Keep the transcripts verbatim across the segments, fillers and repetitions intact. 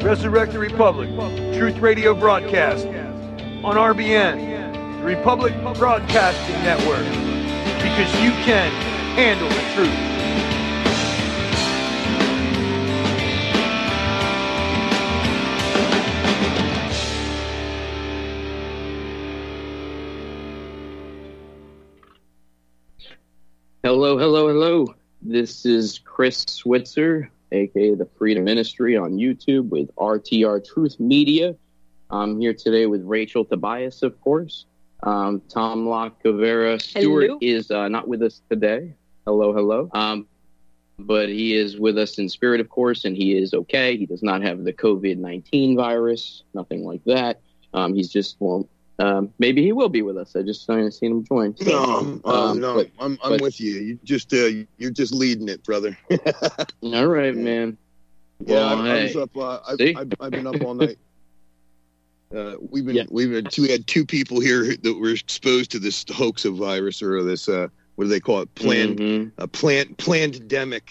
Resurrect the Republic, Truth Radio broadcast on R B N, the Republic Broadcasting Network, because you can handle the truth. Hello, hello, hello. This is Chris Switzer, aka the Freedom Ministry on YouTube with R T R Truth Media. I'm here today with Rachel Tobias, of course. Um, Tom Lacavera Stewart hello. is uh, not with us today. Hello, hello. Um, but he is with us in spirit, of course, and he is okay. He does not have the covid nineteen virus, nothing like that. Um, he's just, well, um, maybe he will be with us. I just I seen him join. So, no, uh, um, no, but, I'm I'm but, with you. You just uh, you're just leading it, brother. All right, man. Yeah, well, I, hey. I was up. Uh, I've, I've, I've been up all night. Uh, we've been yeah. we've had two, we had two people here that were exposed to this hoax of virus or this uh, what do they call it? Planned mm-hmm. uh, plant plandemic.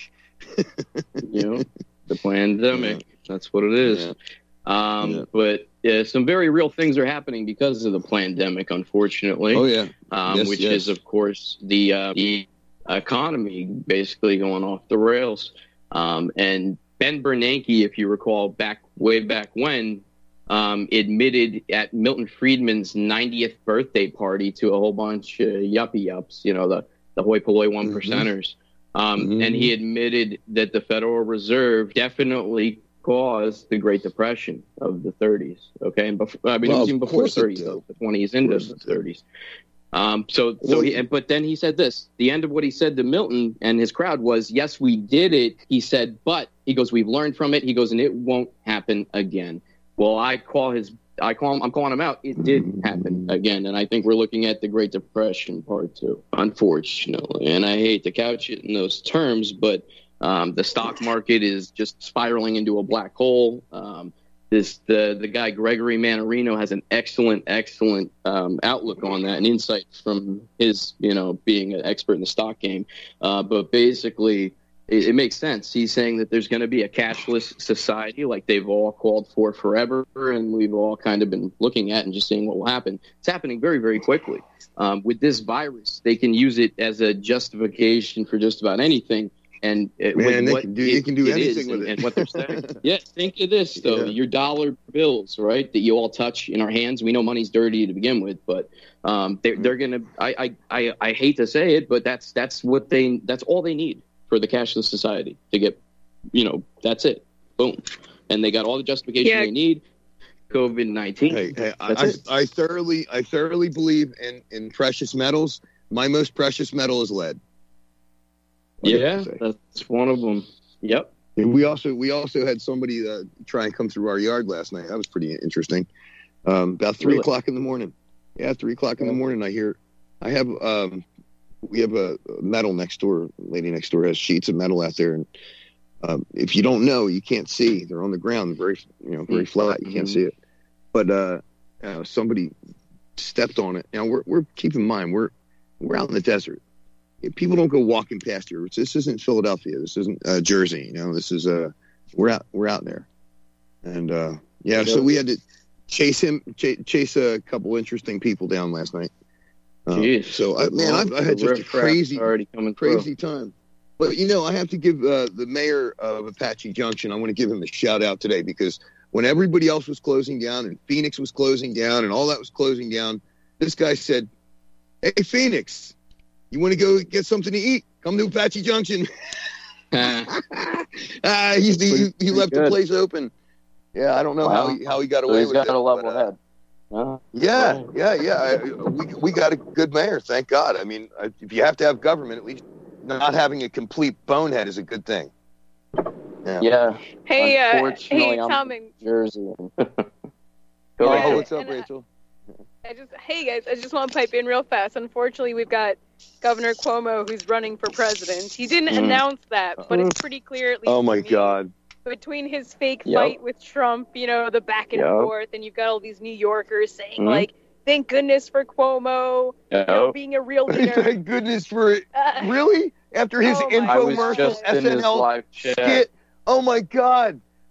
You know, the pandemic. Yeah. That's what it is. Yeah. Um, yeah. But yeah, some very real things are happening because of the pandemic, unfortunately. Oh yeah, um, yes, which yes. is, of course, the, uh, the economy basically going off the rails. Um, and Ben Bernanke, if you recall, back way back when, um, admitted at Milton Friedman's ninetieth birthday party to a whole bunch of yuppie yups, you know, the the hoi polloi one percenters, mm-hmm. um, mm-hmm. and he admitted that the Federal Reserve definitely caused the Great Depression of the thirties. Okay, and before, I mean, well, it was even before the thirties, though, the twenties into the thirties. Um, so, so, he, but then he said this. The end of what he said to Milton and his crowd was, "Yes, we did it." He said, "But," he goes, "we've learned from it." He goes, "And it won't happen again." Well, I call his, I call him, I'm calling him out. It did happen again, and I think we're looking at the Great Depression part two, unfortunately. And I hate to couch it in those terms, but. Um, the stock market is just spiraling into a black hole. Um, this the the guy Gregory Mannarino has an excellent, excellent um, outlook on that and insights from his, you know, being an expert in the stock game. Uh, but basically, it, it makes sense. He's saying that there's going to be a cashless society like they've all called for forever, and we've all kind of been looking at and just seeing what will happen. It's happening very, very quickly. Um, with this virus, they can use it as a justification for just about anything. And it, Man, they what can do, you can do anything with and, it. And what they're saying. Yeah, think of this, though. Yeah. Your dollar bills, right, that you all touch in our hands. We know money's dirty to begin with, but um, they're, they're going to I, I, I, I hate to say it, but that's that's what they that's all they need for the cashless society to get, you know, that's it. Boom. And they got all the justification yeah. they need. covid nineteen. Hey, hey I, I thoroughly I thoroughly believe in, in precious metals. My most precious metal is lead. Yeah, that's one of them. Yep. And we also we also had somebody uh, try and come through our yard last night. That was pretty interesting. Um, about three really? o'clock in the morning. Yeah, three o'clock in the morning. I hear. I have. Um, we have a metal next door. Lady next door has sheets of metal out there, and um, if you don't know, you can't see. They're on the ground, very you know very flat. You can't mm-hmm. see it. But uh, uh, somebody stepped on it. Now we're we're keep in mind we're we're out in the desert. People don't go walking past here. This isn't Philadelphia. This isn't uh, Jersey. You know, this is uh, we're out. We're out there, and uh, yeah. So we had to chase him, ch- chase a couple interesting people down last night. Um, Jeez. So I, man, I've, I had just a crazy, already coming crazy through. time. But you know, I have to give uh, the mayor of Apache Junction. I want to give him a shout out today because when everybody else was closing down and Phoenix was closing down and all that was closing down, this guy said, "Hey, Phoenix. You want to go get something to eat? Come to Apache Junction." uh, he, he, he left the place open. Yeah, I don't know wow. how he how he got away so with got it. A level but, uh, head. Uh, yeah, yeah, yeah. We we got a good mayor, thank God. I mean, if you have to have government, at least not having a complete bonehead is a good thing. Yeah. yeah. Hey, uh, hey, Tom and Jersey. Go ahead. Oh, what's up, Rachel? I just, hey guys, I just want to pipe in real fast. Unfortunately, we've got Governor Cuomo who's running for president. He didn't mm. announce that, but it's pretty clear at least. Oh my to me, God! Between his fake yep. fight with Trump, you know, the back and yep. forth, and you've got all these New Yorkers saying mm. like, "Thank goodness for Cuomo, yep. you know, being a real leader." Thank goodness for it. Uh, really? After his oh infomercial in S N L skit. Oh my God!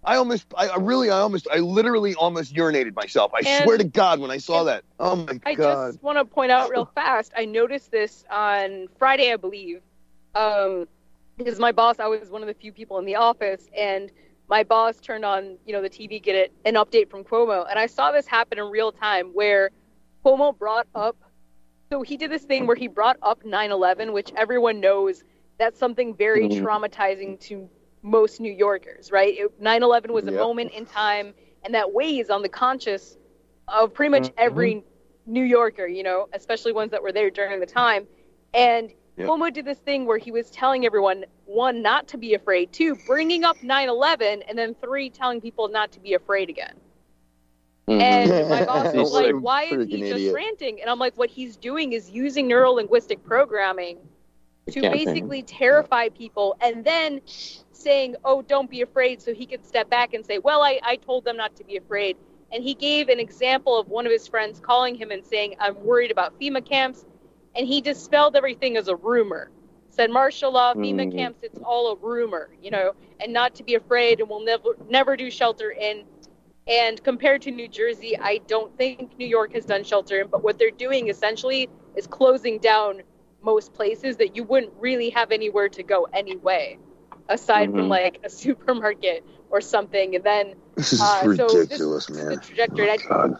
I almost, I I really, I almost, I literally almost urinated myself. I And- swear to God, when I saw that. Oh my I God. just want to point out real fast. I noticed this on Friday, I believe, um, because my boss, I was one of the few people in the office, and my boss turned on, you know, the T V, get it, an update from Cuomo, and I saw this happen in real time where Cuomo brought up, so he did this thing where he brought up nine eleven, which everyone knows that's something very Mhm. traumatizing to most New Yorkers, right? It- nine eleven was a Yep. moment in time, and that weighs on the conscious of pretty much Mhm. every New Yorker, you know, especially ones that were there during the time. And Yep. Cuomo did this thing where he was telling everyone, one, not to be afraid, two, bringing up nine eleven, and then three, telling people not to be afraid again. Mhm. And my boss was What like, a why is he freaking just idiot. ranting? And I'm like, what he's doing is using neuro-linguistic programming to Campaign. basically terrify people and then saying, oh, don't be afraid, so he could step back and say, well, I, I told them not to be afraid. And he gave an example of one of his friends calling him and saying, I'm worried about FEMA camps. And he dispelled everything as a rumor. Said martial law, FEMA Mhm. camps, it's all a rumor, you know, and not to be afraid, and we'll never never do shelter in. And compared to New Jersey, I don't think New York has done shelter in, but what they're doing essentially is closing down most places that you wouldn't really have anywhere to go anyway, aside from Mhm. like a supermarket or something. And then This is uh, so this, ridiculous, this is man. the trajectory. Oh, I, God.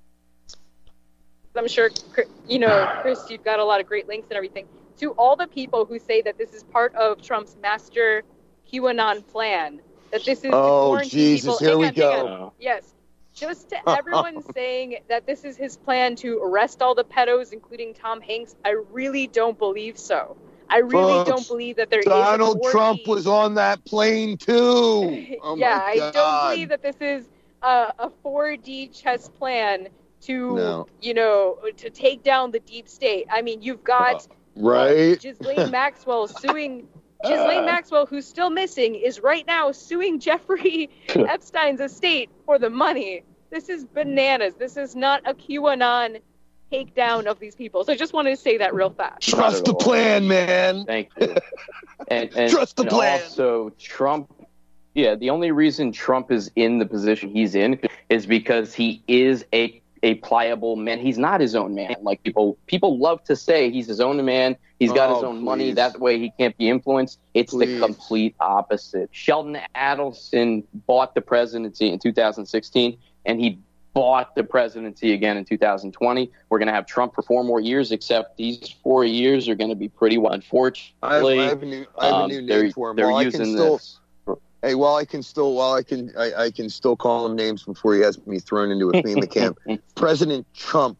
I'm sure, you know, Chris, you've got a lot of great links and everything. To all the people who say that this is part of Trump's master QAnon plan, that this is Oh, to quarantine Jesus, people. here Hang we on, go. hang on. Yes. Just to everyone saying that this is his plan to arrest all the pedos, including Tom Hanks, I really don't believe so. I really Folks, don't believe that there is Donald a four D Trump was on that plane too. Oh yeah, my I God. don't believe that this is a, a four D chess plan to, No. you know, to take down the deep state. I mean, you've got Right? Ghislaine Maxwell suing Ghislaine Maxwell, who's still missing, is right now suing Jeffrey Epstein's estate for the money. This is bananas. This is not a QAnon takedown of these people. So I just wanted to say that real fast. Trust the plan, man. Thank you. And, and, Trust the and plan. Also, Trump, yeah, the only reason Trump is in the position he's in is because he is a a pliable man. He's not his own man. Like people people love to say he's his own man. He's got Oh, his own money. please. That way he can't be influenced. It's Please. the complete opposite. Sheldon Adelson bought the presidency in two thousand sixteen, and he bought the presidency again in two thousand twenty. We're going to have Trump for four more years, except these four years are going to be pretty well. Unfortunately, I have, I have a new, I have a um, new they're, name for him. they're While I using can still, this. hey, while I can still, while I can, I, I can still call him names before he has me thrown into a FEMA camp. President Trump.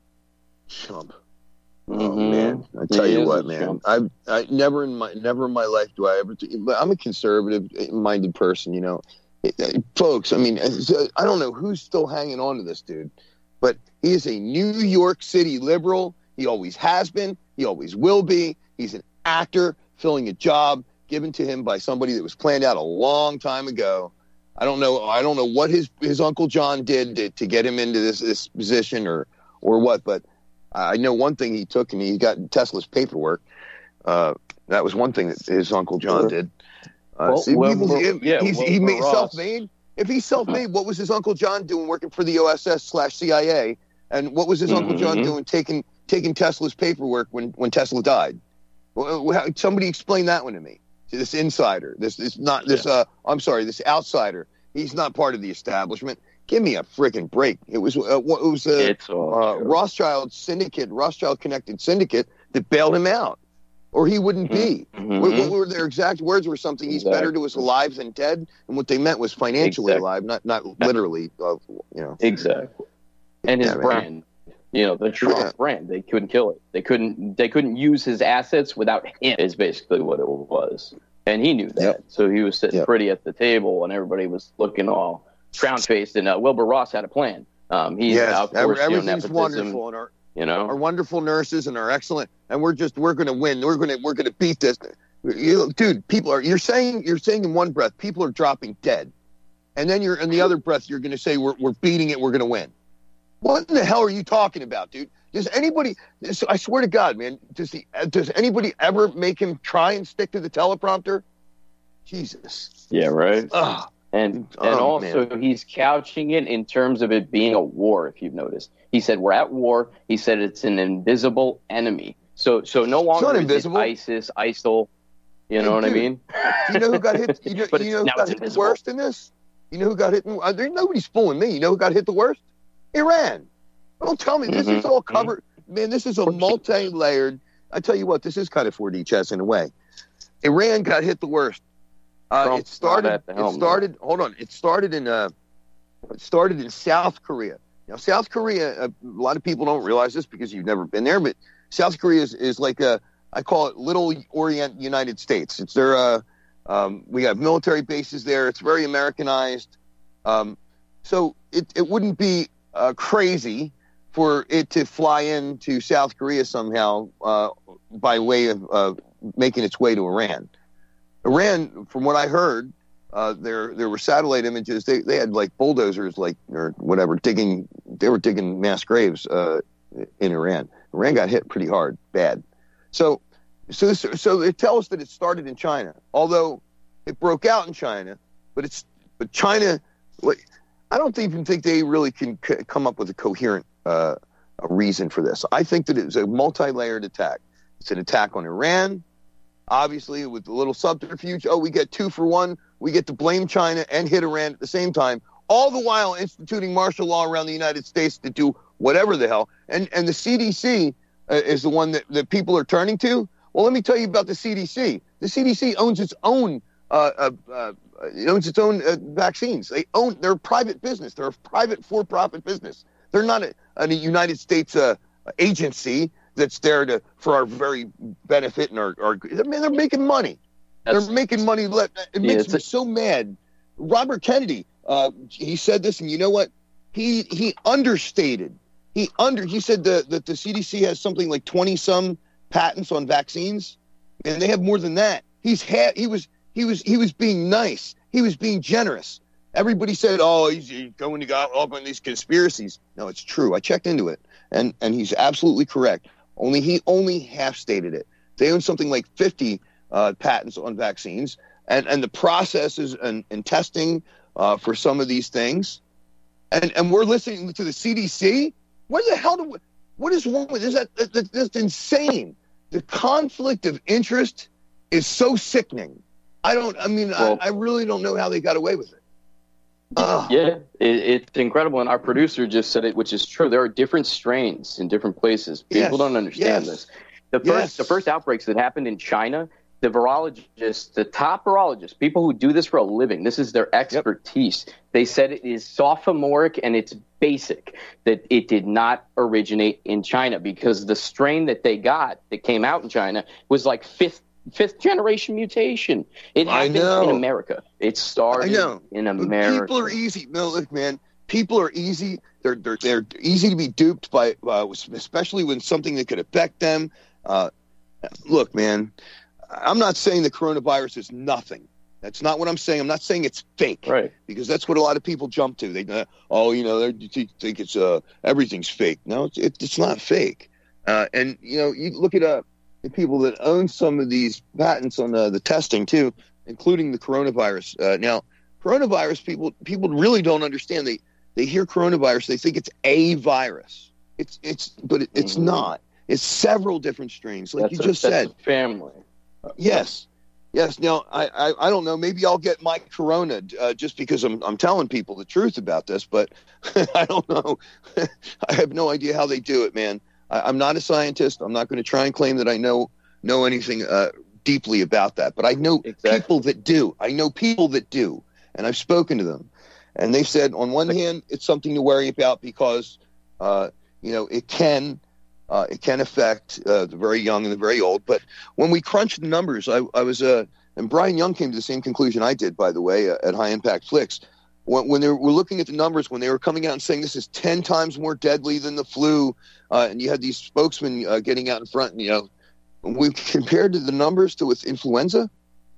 Trump. Oh Mhm. man, I tell He you is what, a man. Trump. I, I never in my, never in my life do I ever. I'm a conservative-minded person, you know, folks. I mean, I don't know who's still hanging on to this dude, but he is a New York City liberal. He always has been. He always will be. He's an actor filling a job given to him by somebody that was planned out a long time ago. I don't know. I don't know what his his Uncle John did to, to get him into this this position or or what, but I know one thing he took, and he got Tesla's paperwork. Uh, that was one thing that his Uncle John did. Uh, Well, see, well, people- well, if yeah, he's, well, he for made Ross- self-made. If he's self-made, what was his Uncle John doing working for the O S S slash C I A? And what was his Uncle John Mhm. doing taking taking Tesla's paperwork when, when Tesla died? Well, how- somebody explain that one to me. This insider, this this not this. Uh, I'm sorry, this outsider. He's not part of the establishment. Give me a freaking break. It was uh, what- it was uh, It's all uh, true. Rothschild syndicate, Rothschild connected syndicate that bailed him out, or he wouldn't be. Mhm. What, what were their exact words? Were something he's better to us alive than dead, and what they meant was financially Exactly. alive, not not literally. Uh, you know, Exactly. And his Yeah, man. brand, you know, the Trump Yeah. brand, they couldn't kill it. They couldn't. They couldn't use his assets without him. Is basically what it was, and he knew that. Yep. So he was sitting Yep. pretty at the table, and everybody was looking all frown faced. And uh, Wilbur Ross had a plan. Um, he's yes, now, of every- course, you know, everything's nepotism. wonderful, and our You know, our wonderful nurses and our excellent, and we're just we're going to win. We're going to we're going to beat this. You, dude, people are. You're saying you're saying in one breath, people are dropping dead, and then you're in the other breath, you're going to say we're we're beating it. We're going to win. What in the hell are you talking about, dude? Does anybody? I swear to God, man. Does the does anybody ever make him try and stick to the teleprompter? Jesus. yeah, right. Ugh. And Oh, and also man. he's couching it in terms of it being a war, if you've noticed. He said we're at war. He said it's an invisible enemy. So so no longer not is invisible. it ISIS, ISIL. You Hey, know what I dude, mean? Do you know who got hit? You know, But you it's- know who now got it's hit the invisible. worst in this? You know who got hit? In, uh, there, nobody's fooling me. You know who got hit the worst? Iran. Don't tell me this Mhm. is all covered. Man, this is a multi-layered. I tell you what, this is kind of four D chess in a way. Iran got hit the worst. Uh, Trump's it started. not at the helm, It started. Hold on. It started in. Uh, it started in South Korea. Now, South Korea. Uh, a lot of people don't realize this because you've never been there, but South Korea is, is like a. I call it Little Orient United States. It's their. Uh, um, we have military bases there. It's very Americanized. Um, so it, it wouldn't be uh, crazy for it to fly into South Korea somehow uh, by way of uh, making its way to Iran. Iran, from what I heard, uh, there there were satellite images. They they had like bulldozers, like or whatever, digging. They were digging mass graves uh, in Iran. Iran got hit pretty hard, bad. So so this, so they tell us that it started in China, although it broke out in China. But it's but China. Like, I don't even think they really can c- come up with a coherent uh, a reason for this. I think that it's a multi-layered attack. It's an attack on Iran, obviously, with a little subterfuge. Oh, we get two for one. We get to blame China and hit Iran at the same time, all the while instituting martial law around the United States to do whatever the hell. And and the C D C uh, is the one that, that people are turning to. Well, let me tell you about the C D C. The C D C owns its own uh, uh, uh, it owns its own uh, vaccines. They own. They're a private business. They're a private for-profit business. They're not a, a United States uh, agency that's there to for our very benefit and our. our I mean, they're making money. That's- they're making money. Let it Yeah, makes it's me a- so mad. Robert Kennedy, uh, he said this, and you know what? He he understated. He under. He said the, that the C D C has something like twenty some patents on vaccines, and they have more than that. He's had. He was. He was he was being nice. He was being generous. Everybody said, "Oh, he's, he's going to go up on these conspiracies." No, it's true. I checked into it, and and he's absolutely correct. Only he only half stated it. They own something like fifty uh, patents on vaccines, and and the processes and, and testing uh, for some of these things, and and we're listening to the C D C. What the hell do we, what is wrong with this? That, that, that, that's insane. The conflict of interest is so sickening. I don't. I mean, Well, I, I really don't know how they got away with it. Ugh. Yeah, it, it's incredible. And our producer just said it, which is true. There are different strains in different places. People Yes, don't understand yes, this. The first, yes. the first outbreaks that happened in China, the virologists, the top virologists, people who do this for a living, this is their expertise. They said it is sophomoric and it's basic, that it did not originate in China because the strain that they got that came out in China was like fifth fifth generation mutation. It I happened know. in America. It started I know. in But America. people are easy. No, look, man. People are easy. They're they're they're easy to be duped by, uh, especially when something that could affect them. Uh, look, man. I'm not saying the coronavirus is nothing. That's not what I'm saying. I'm not saying it's fake, Right. because that's what a lot of people jump to. They, uh, oh, you know, they think it's uh, everything's fake. No, it's it, it's not fake. Uh, and you know, you look at uh, the people that own some of these patents on uh, the testing too, including the coronavirus. Uh, now, coronavirus people people really don't understand. They they hear coronavirus, they think it's a virus. It's it's, but it, it's Mhm. not. It's several different strains, like That's you a- just that's said. a family. Yes, yes. Now I, I, I don't know. Maybe I'll get my corona uh, just because I'm I'm telling people the truth about this, but I don't know. I have no idea how they do it, man. I, I'm not a scientist. I'm not going to try and claim that I know know anything uh, deeply about that. But I know Exactly. people that do. I know people that do, and I've spoken to them, and they've said on one hand it's something to worry about because uh, you know it can. Uh, it can affect uh, the very young and the very old. But when we crunch the numbers, I, I was, uh, and Brian Young came to the same conclusion I did, by the way, uh, at High Impact Flicks. When, when they were, were looking at the numbers, when they were coming out and saying this is ten times more deadly than the flu, uh, and you had these spokesmen uh, getting out in front, and, you know, we compared to the numbers to with influenza.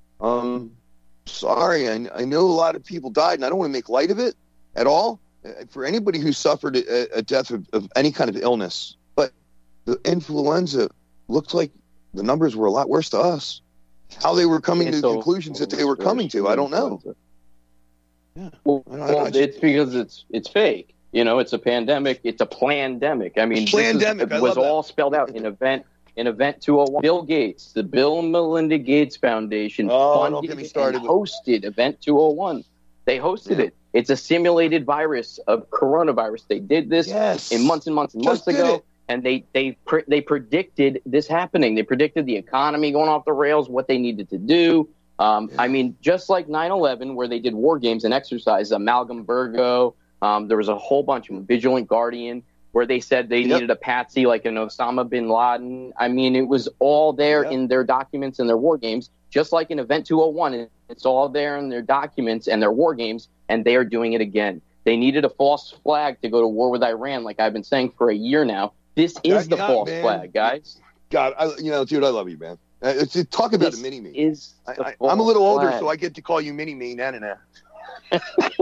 Um, sorry, I, I know a lot of people died, and I don't want to make light of it at all. Uh, For anybody who suffered a, a death of, of any kind of illness, the influenza looked like the numbers were a lot worse to us. How they were coming It's to the so- conclusions that they were coming to, I don't know. Yeah. Well, I- I- well I just- it's because it's it's fake. You know, it's a pandemic. It's a plandemic. I mean, Plandemic. this I is, was love that. all spelled out in event in event two oh one. Bill Gates, the Bill and Melinda Gates Foundation, Oh, don't funded get me started and with- hosted Event two oh one. They hosted Yeah. it. It's a simulated virus of coronavirus. They did this Yes. in months and months and Just months did ago. it. And they they pre- they predicted this happening. They predicted the economy going off the rails, what they needed to do. Um, Yeah. I mean, just like nine eleven, where they did war games and exercise, Amalgam Virgo, um, there was a whole bunch of them, Vigilant Guardian, where they said they Yep. needed a patsy like an Osama bin Laden. I mean, it was all there Yep. in their documents and their war games, just like in Event two oh one. It's all there in their documents and their war games, and they are doing it again. They needed a false flag to go to war with Iran, like I've been saying for a year now. This is the Yeah, false man. flag, guys. God, I, you know, dude, I love you, man. Uh, it's, it- talk about This a mini me. is I, the I, I'm a false little older, flag. so I get to call you mini me. Nah, nah, nah.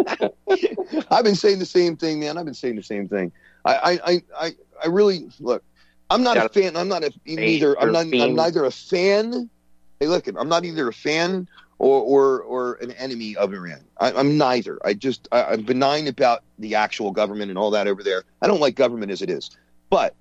I've been saying the same thing, man. I've been saying the same thing. I, I, I, I, I really look. I'm not a Gotta- fan. I'm not a neither. I'm not. I'm fiend. neither a fan. Hey, look, I'm not either a fan or or, or an enemy of Iran. I, I'm neither. I just I, I'm benign about the actual government and all that over there. I don't like government as it is, but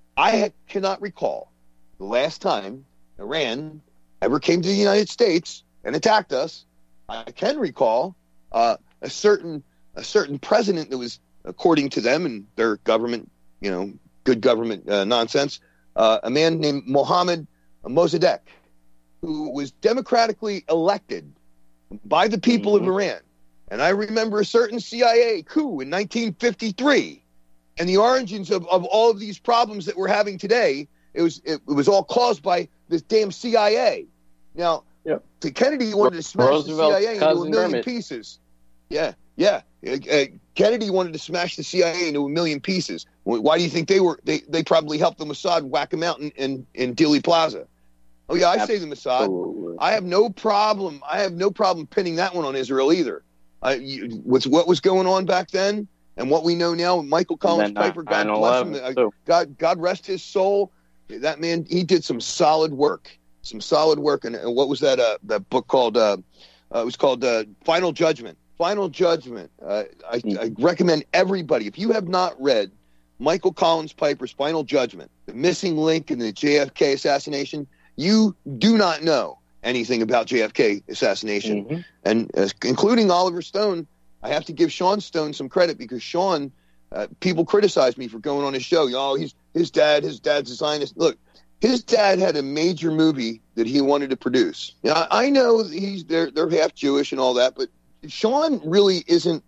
I cannot recall the last time Iran ever came to the United States and attacked us. I can recall uh, a certain a certain president that was, according to them and their government, you know, good government uh, nonsense, uh, a man named Mohammed Mossadegh, who was democratically elected by the people Mhm. of Iran. And I remember a certain C I A coup in nineteen fifty-three. And the origins of, of all of these problems that we're having today, it was it, it was all caused by this damn C I A. Now, Yep. to Kennedy wanted to smash Roosevelt's the C I A into a cousin million Dermot. pieces. Yeah, yeah. Uh, uh, Kennedy wanted to smash the C I A into a million pieces. Wh- Why do you think they were? They, they probably helped the Mossad whack him out in, in, in Dealey Plaza. Oh yeah, I say the Mossad. Absolutely. I have no problem. I have no problem pinning that one on Israel either. Uh, you, with what was going on back then and what we know now, Michael Collins And then Piper, God nine bless him, eleven, uh, too. God, God rest his soul. That man, he did some solid work, some solid work. And, and what was that? Uh, that book called? Uh, uh, it was called uh, Final Judgment. Final Judgment. Uh, I, Mm. I recommend everybody, if you have not read Michael Collins Piper's Final Judgment, the missing link in the J F K assassination, you do not know anything about J F K assassination. Mhm. And uh, including Oliver Stone, I have to give Sean Stone some credit because Sean, uh, people criticize me for going on his show. Oh, he's his dad, his dad's a Zionist. Look, his dad had a major movie that he wanted to produce. You know, I know he's they're they're half Jewish and all that, but Sean really isn't.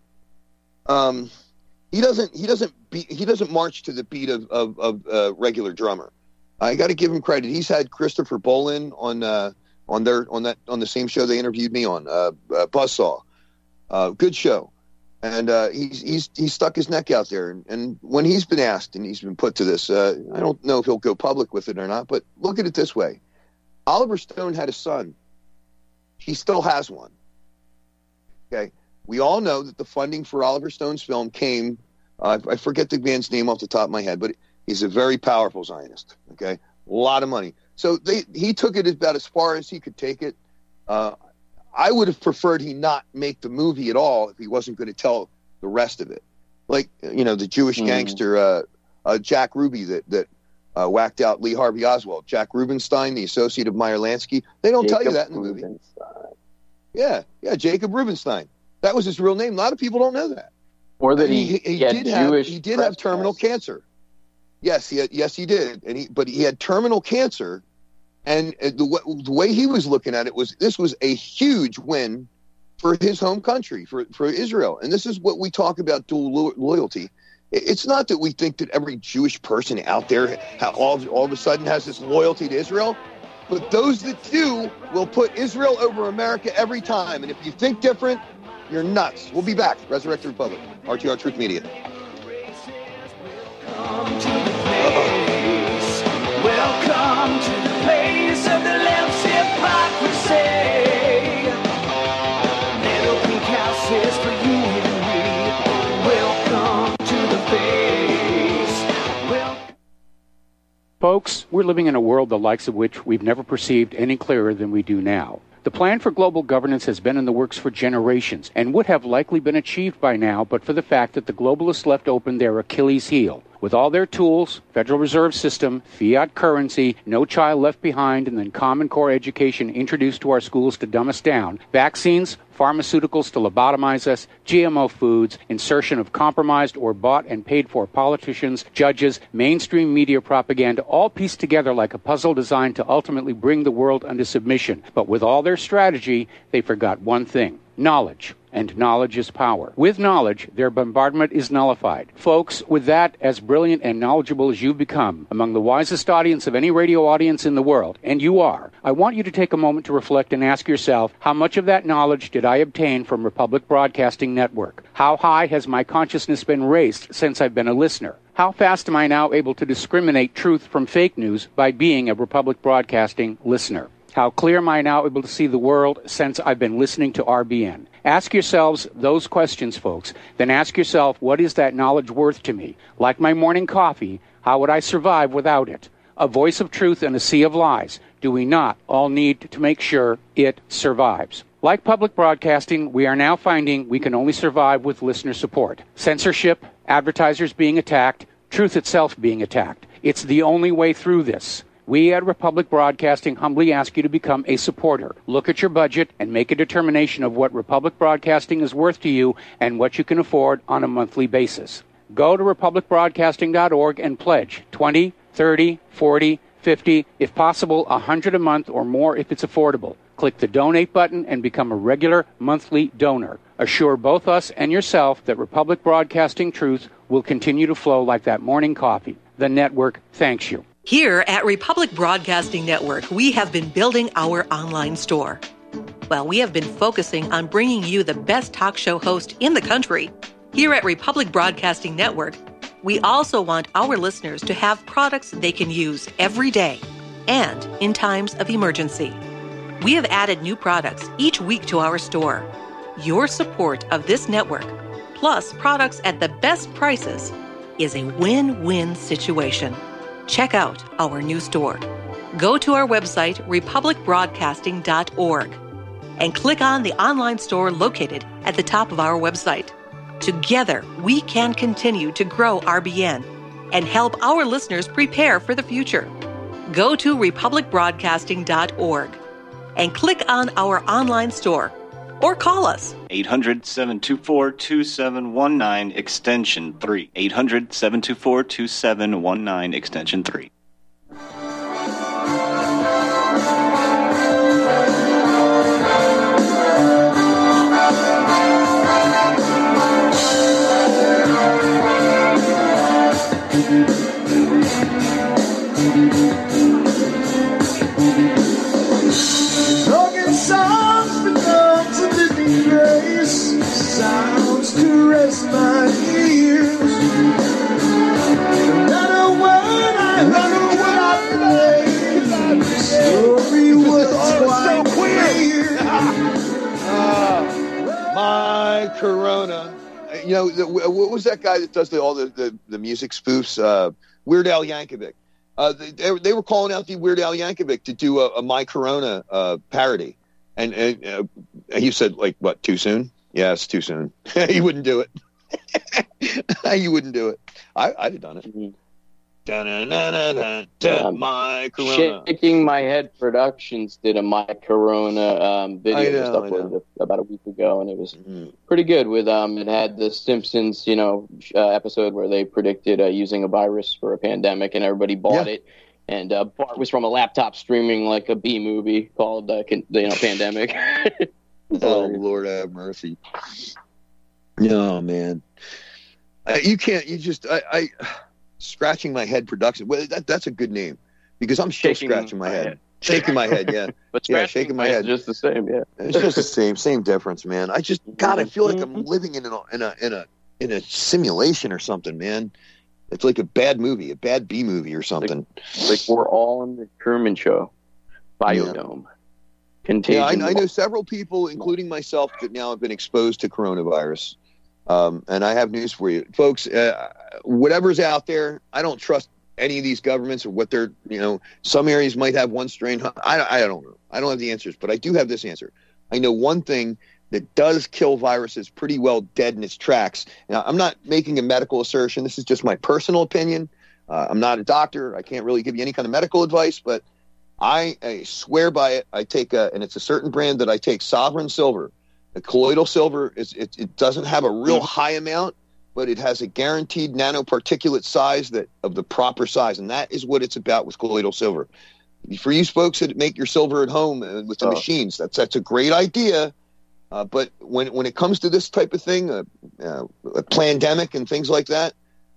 Um, he doesn't he doesn't be, he doesn't march to the beat of of, of uh, regular drummer. I got to give him credit. He's had Christopher Bolin on uh, on their on that on the same show they interviewed me on, uh, uh, Buzzsaw. Uh, good show, and uh, he's he's he's stuck his neck out there. And, and when he's been asked and he's been put to this, uh, I don't know if he'll go public with it or not. But look at it this way: Oliver Stone had a son. He still has one. Okay, we all know that the funding for Oliver Stone's film came. Uh, I forget the man's name off the top of my head, but he's a very powerful Zionist. Okay, a lot of money. So they he took it about as far as he could take it. Uh, I would have preferred he not make the movie at all if he wasn't going to tell the rest of it. Like, you know, the Jewish Mm. gangster uh, uh, Jack Ruby that that uh, whacked out Lee Harvey Oswald. Jack Rubenstein, the associate of Meyer Lansky. They don't tell you Jacob that in the movie. Rubenstein. Yeah, yeah, Jacob Rubenstein. That was his real name. A lot of people don't know that. Or that he, he, he, he had did have Jewish he did have terminal trespass. cancer. Yes, he had, yes he did, and he but he had terminal cancer, and uh, the, w- the way he was looking at it was this was a huge win for his home country, for for Israel, and this is what we talk about dual lo- loyalty. It- It's not that we think that every Jewish person out there ha- all all of a sudden has this loyalty to Israel, but those that do will put Israel over America every time. And if you think different, you're nuts. We'll be back. Resurrect the Republic. R T R Truth Media. Welcome to the place of the left's hypocrisy. Little pink houses for you and me. Welcome to the face. Well- Folks, we're living in a world the likes of which we've never perceived any clearer than we do now. The plan for global governance has been in the works for generations and would have likely been achieved by now but for the fact that the globalists left open their Achilles heel. With all their tools, Federal Reserve System, fiat currency, no child left behind, and then Common Core education introduced to our schools to dumb us down, vaccines, pharmaceuticals to lobotomize us, G M O foods, insertion of compromised or bought and paid for politicians, judges, mainstream media propaganda, all pieced together like a puzzle designed to ultimately bring the world under submission. But with all their strategy, they forgot one thing: knowledge. And knowledge is power. With knowledge, their bombardment is nullified. Folks, with that, as brilliant and knowledgeable as you've become, among the wisest audience of any radio audience in the world, and you are, I want you to take a moment to reflect and ask yourself, how much of that knowledge did I obtain from Republic Broadcasting Network? How high has my consciousness been raised since I've been a listener? How fast am I now able to discriminate truth from fake news by being a Republic Broadcasting listener? How clear am I now able to see the world since I've been listening to R B N? Ask yourselves those questions, folks. Then ask yourself, what is that knowledge worth to me? Like my morning coffee, how would I survive without it? A voice of truth in a sea of lies. Do we not all need to make sure it survives? Like public broadcasting, we are now finding we can only survive with listener support. Censorship, advertisers being attacked, truth itself being attacked. It's the only way through this. We at Republic Broadcasting humbly ask you to become a supporter. Look at your budget and make a determination of what Republic Broadcasting is worth to you and what you can afford on a monthly basis. Go to republic broadcasting dot org and pledge twenty, thirty, forty, fifty, if possible, one hundred a month or more if it's affordable. Click the donate button and become a regular monthly donor. Assure both us and yourself that Republic Broadcasting truth will continue to flow like that morning coffee. The network thanks you. Here at Republic Broadcasting Network, we have been building our online store. Well, we have been focusing on bringing you the best talk show host in the country. Here at Republic Broadcasting Network, we also want our listeners to have products they can use every day and in times of emergency. We have added new products each week to our store. Your support of this network, plus products at the best prices, is a win-win situation. Check out our new store. Go to our website, republic broadcasting dot org, and click on the online store located at the top of our website. Together, we can continue to grow R B N and help our listeners prepare for the future. Go to republic broadcasting dot org and click on our online store or call us. eight hundred, seven two four, two seven one nine, extension three. eight hundred, seven two four, two seven one nine, extension three. Talking songs becomes a living grace. Sounds caress my ears. No matter what I, no matter what I play, the story was quite so weird. uh, my Corona. You know, the, what was that guy that does the, all the, the, the music spoofs? Uh, Weird Al Yankovic. Uh, they, they were calling out the Weird Al Yankovic to do a, a My Corona uh, parody. And, and uh, he said, like, what, too soon? Yeah, it's too soon. He wouldn't do it. He wouldn't do it. I, I'd have done it. Mm-hmm. Um, My Corona. Shaking My Head Productions did a My Corona um, video I know, just uploaded about a week ago, and it was mm-hmm. pretty good. With um, it had the Simpsons, you know, uh, episode where they predicted uh, using a virus for a pandemic, and everybody bought yeah. it. And uh, Bart was from a laptop streaming like a B movie called, uh, you know, Pandemic. Oh Lord have mercy. No man, uh, you can't. You just I. I Scratching My Head Production. Well, that, that's a good name because I'm still shaking scratching my, my head. head. Shaking my head, yeah. But yeah, shaking my head. Just the same, yeah. It's just the same, same difference, man. I just, God, I feel like I'm living in a, in a, in a, in a simulation or something, man. It's like a bad movie, a bad B movie or something. Like, like we're all in the Truman Show. Biodome. Yeah. Contagion. Yeah, I, I know several people, including myself, that now have been exposed to coronavirus. Um, and I have news for you, folks. Uh, whatever's out there, I don't trust any of these governments or what they're, you know, some areas might have one strain. I, I don't know. I don't have the answers, but I do have this answer. I know one thing that does kill viruses pretty well dead in its tracks. Now, I'm not making a medical assertion. This is just my personal opinion. Uh, I'm not a doctor. I can't really give you any kind of medical advice, but I, I swear by it. I take a, and it's a certain brand that I take, Sovereign Silver. The colloidal silver, is it, it doesn't have a real high amount, but it has a guaranteed nanoparticulate size that of the proper size, and that is what it's about with colloidal silver. For you folks that make your silver at home uh, with the oh. machines, that's that's a great idea. Uh, but when when it comes to this type of thing, uh, uh, a pandemic and things like that,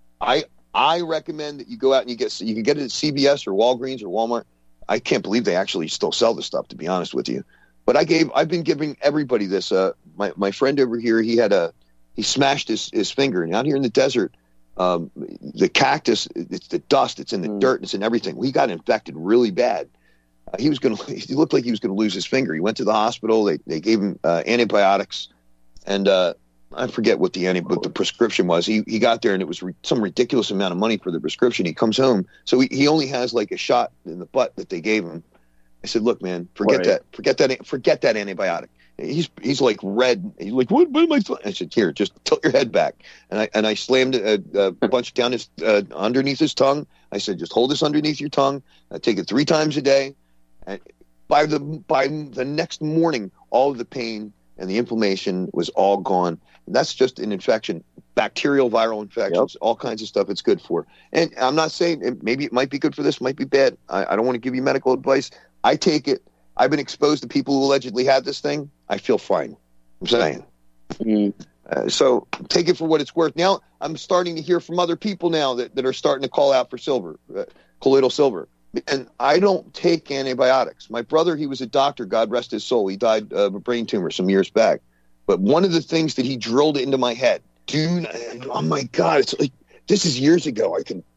I I recommend that you go out and you get you can get it at C V S or Walgreens or Walmart. I can't believe they actually still sell this stuff, to be honest with you. But I gave I've been giving everybody this. Uh, my my friend over here, he had a he smashed his his finger, and out here in the desert, um, the cactus, it's the dust, it's in the mm. dirt, it's in everything. We got infected really bad. Uh, he was going to, he looked like he was going to lose his finger. He went to the hospital. They they gave him uh, antibiotics, and uh, I forget what the anti what the prescription was. He he got there, and it was re- some ridiculous amount of money for the prescription. He comes home, so he, he only has like a shot in the butt that they gave him. I said, "Look, man, forget right. that, forget that, forget that antibiotic." He's he's like red. He's like, "What? What am I?" Th-? I said, "Here, just tilt your head back." And I and I slammed a, a bunch down his uh, underneath his tongue. I said, "Just hold this underneath your tongue. I take it three times a day." And by the by the next morning, all of the pain and the inflammation was all gone. And that's just an infection, bacterial, viral infections, yep. all kinds of stuff it's good for. And I'm not saying it, maybe it might be good for this, might be bad. I, I don't want to give you medical advice. I take it. I've been exposed to people who allegedly had this thing. I feel fine. I'm saying. Mm. Uh, so take it for what it's worth. Now I'm starting to hear from other people now that, that are starting to call out for silver, uh, colloidal silver. And I don't take antibiotics. My brother, he was a doctor, God rest his soul. He died of a brain tumor some years back. But one of the things that he drilled into my head, dude, oh my God, it's like, this is years ago. I can.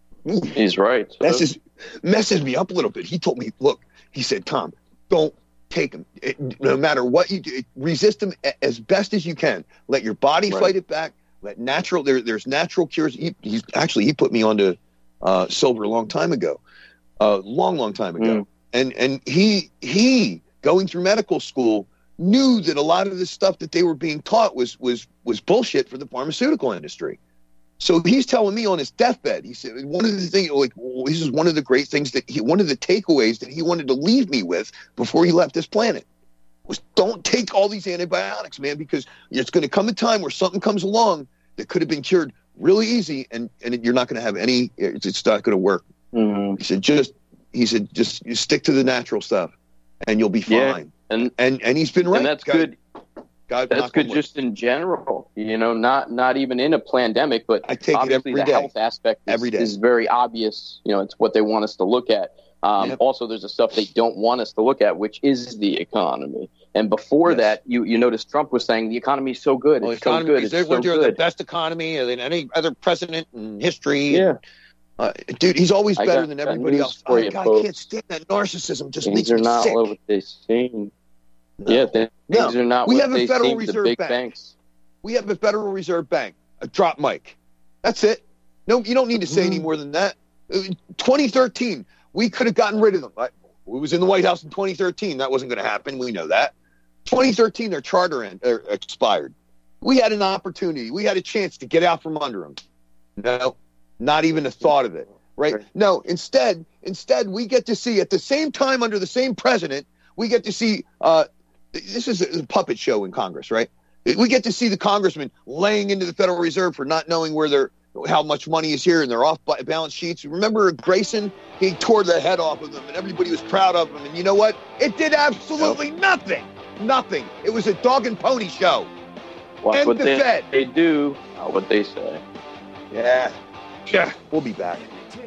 He's right. Messes, messes me up a little bit. He told me, look, he said, Tom, don't take them. It, no matter what you do, resist them as best as you can. Let your body right. fight it back. Let natural, there, there's natural cures. He, he's actually, he put me onto uh, silver a long time ago. A uh, long, long time ago. Mm. And and he he going through medical school knew that a lot of the stuff that they were being taught was was was bullshit for the pharmaceutical industry. So he's telling me on his deathbed, he said one of the things, like this is one of the great things that he, one of the takeaways that he wanted to leave me with before he left this planet was don't take all these antibiotics, man, because it's going to come a time where something comes along that could have been cured really easy, and and you're not going to have any. It's not going to work. Mm-hmm. He said, just he said, just you stick to the natural stuff, and you'll be fine. Yeah, and and and he's been right. And that's God, good. God, that's good, just in general. You know, not not even in a pandemic, but I take obviously it every the day. health aspect is, every day. is very obvious. You know, it's what they want us to look at. Um, yep. Also, there's the stuff they don't want us to look at, which is the economy. And before yes. that, you you notice Trump was saying the economy is so good. Well, it's so good. It's so good. The best economy than any other president in history. Yeah. Uh, dude, he's always I better got, than everybody else. Oh, God, I can't stand that narcissism. Just things makes are me not sick. what they seem. No. Yeah, they, no. things are not we what have they a Federal seem. Reserve The big Bank. banks. We have a Federal Reserve Bank, a drop mic. That's it. No, you don't need to say any more than that. twenty thirteen, we could have gotten rid of them. It was in the White House in twenty thirteen. That wasn't going to happen. We know that. twenty thirteen, their charter end, er, expired. We had an opportunity. We had a chance to get out from under them. No, not even a thought of it. Right? No, instead, instead, we get to see at the same time under the same president, we get to see, uh, this is a puppet show in Congress, right? We get to see the congressman laying into the Federal Reserve for not knowing where they're, how much money is here, and they're off balance sheets. Remember Grayson? He tore the head off of them, and everybody was proud of him. And you know what? It did absolutely nope. nothing. Nothing. It was a dog and pony show. Watch and what the they, Fed. they do, not what they say. Yeah. Yeah. We'll be back.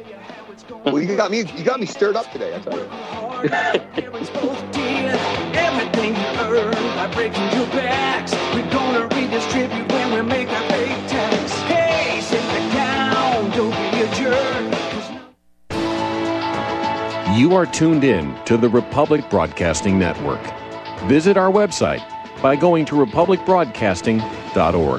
Well, you got me. You got me stirred up today. I tell you. Everything you earn by breaking your backs, we're gonna redistribute when we make our pay tax. Hey, sit back down, don't be a jerk. You are tuned in to the Republic Broadcasting Network. Visit our website by going to republic broadcasting dot org.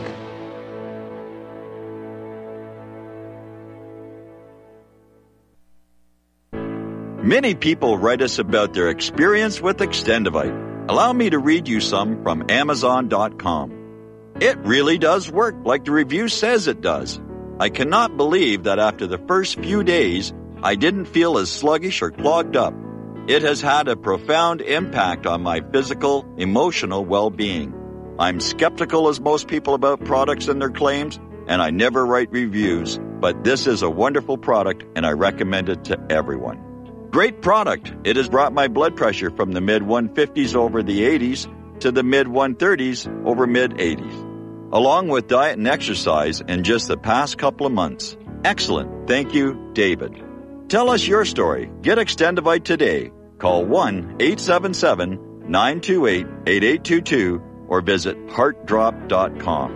Many people write us about their experience with Extendivite. Allow me to read you some from Amazon dot com. It really does work like the review says it does. I cannot believe that after the first few days, I didn't feel as sluggish or clogged up. It has had a profound impact on my physical, emotional well-being. I'm skeptical as most people about products and their claims, and I never write reviews, but this is a wonderful product and I recommend it to everyone. Great product. It has brought my blood pressure from the mid one fifties over the eighties to the mid one thirties over mid eighties, along with diet and exercise in just the past couple of months. Excellent. Thank you, David. Tell us your story. Get Extendivite today. Call one eight seven seven, nine two eight, eight eight two two or visit heart drop dot com.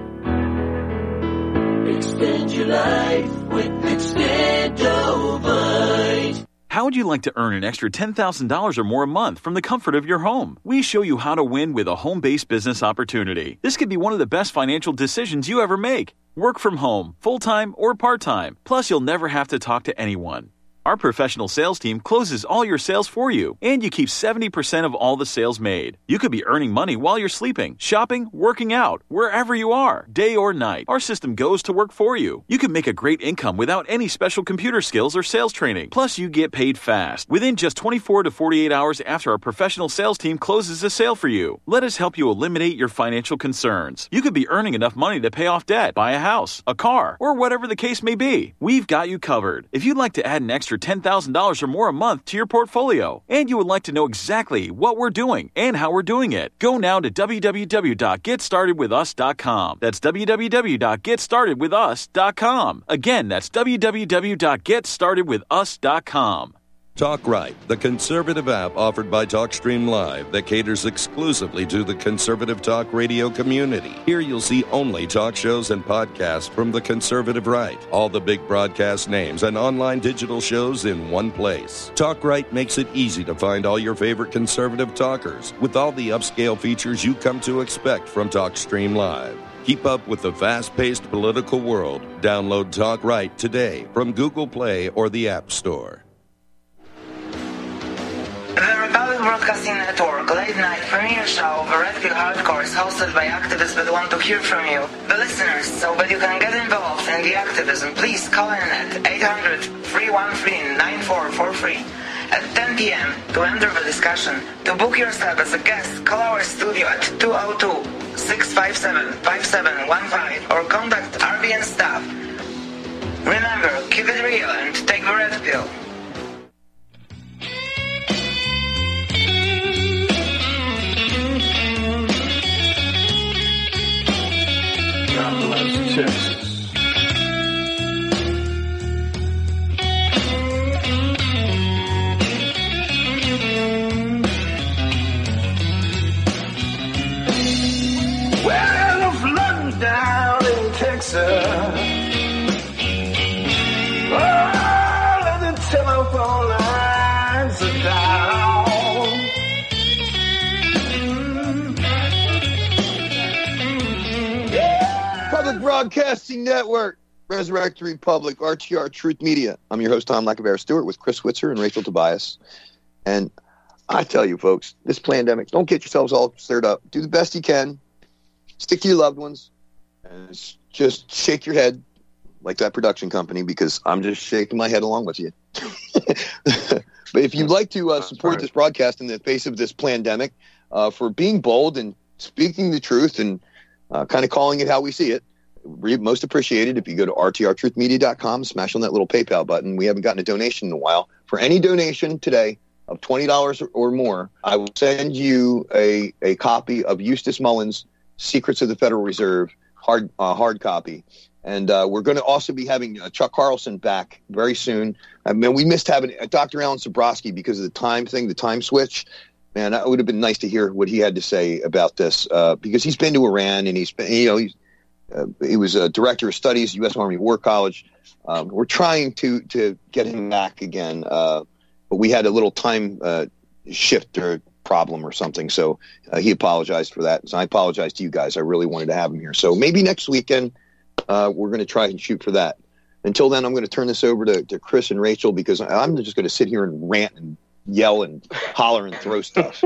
Extend your life with Extendovite. How would you like to earn an extra ten thousand dollars or more a month from the comfort of your home? We show you how to win with a home-based business opportunity. This could be one of the best financial decisions you ever make. Work from home, full-time or part-time. Plus, you'll never have to talk to anyone. Our professional sales team closes all your sales for you, and you keep seventy percent of all the sales made. You could be earning money while you're sleeping, shopping, working out, wherever you are, day or night. Our system goes to work for you. You can make a great income without any special computer skills or sales training. Plus, you get paid fast, within just twenty-four to forty-eight hours after our professional sales team closes a sale for you. Let us help you eliminate your financial concerns. You could be earning enough money to pay off debt, buy a house, a car, or whatever the case may be. We've got you covered. If you'd like to add an extra ten thousand dollars or more a month to your portfolio, and you would like to know exactly what we're doing and how we're doing it, go now to w w w dot get started with us dot com. That's w w w dot get started with us dot com. Again, that's w w w dot get started with us dot com. Talk Right, the conservative app offered by TalkStream Live that caters exclusively to the conservative talk radio community. Here you'll see only talk shows and podcasts from the conservative right. All the big broadcast names and online digital shows in one place. Talk Right makes it easy to find all your favorite conservative talkers with all the upscale features you come to expect from TalkStream Live. Keep up with the fast-paced political world. Download Talk Right today from Google Play or the App Store. The Republic Broadcasting Network late night premiere show of Red Pill Hardcore is hosted by activists that want to hear from you, the listeners. So that you can get involved in the activism, please call in at eight hundred, three one three, nine four four three at ten p.m. to enter the discussion. To book yourself as a guest, call our studio at two oh two, six five seven, five seven one five or contact R B N staff. Remember, keep it real and take the Red Pill. Texas. Well, I'm flooding down in Texas. All of the telephone lines are down. Public Broadcasting Network, Resurrect the Republic, R T R Truth Media. I'm your host, Tom Lacavera Stewart, with Chris Switzer and Rachel Tobias. And I tell you, folks, this pandemic, don't get yourselves all stirred up. Do the best you can. Stick to your loved ones. And just shake your head like that production company, because I'm just shaking my head along with you. But if you'd like to uh, support this broadcast in the face of this pandemic, uh, for being bold and speaking the truth and uh, kind of calling it how we see it, we're most appreciated if you go to r t r truth media dot com, smash on that little PayPal button. We haven't gotten a donation in a while. For any donation today of twenty dollars or more, I will send you a, a copy of Eustace Mullins' Secrets of the Federal Reserve, hard uh, hard copy. And uh, we're going to also be having uh, Chuck Carlson back very soon. I mean, we missed having uh, Doctor Alan Zabrowski because of the time thing, the time switch. Man, it would have been nice to hear what he had to say about this, uh, because he's been to Iran and he's been, you know, he's, uh, he was a director of studies, U S Army War College. Um, we're trying to to get him back again, uh, but we had a little time uh, shift or problem or something, so uh, he apologized for that. So I apologize to you guys. I really wanted to have him here. So maybe next weekend uh, we're going to try and shoot for that. Until then, I'm going to turn this over to, to Chris and Rachel, because I'm just going to sit here and rant and yell and holler and throw stuff.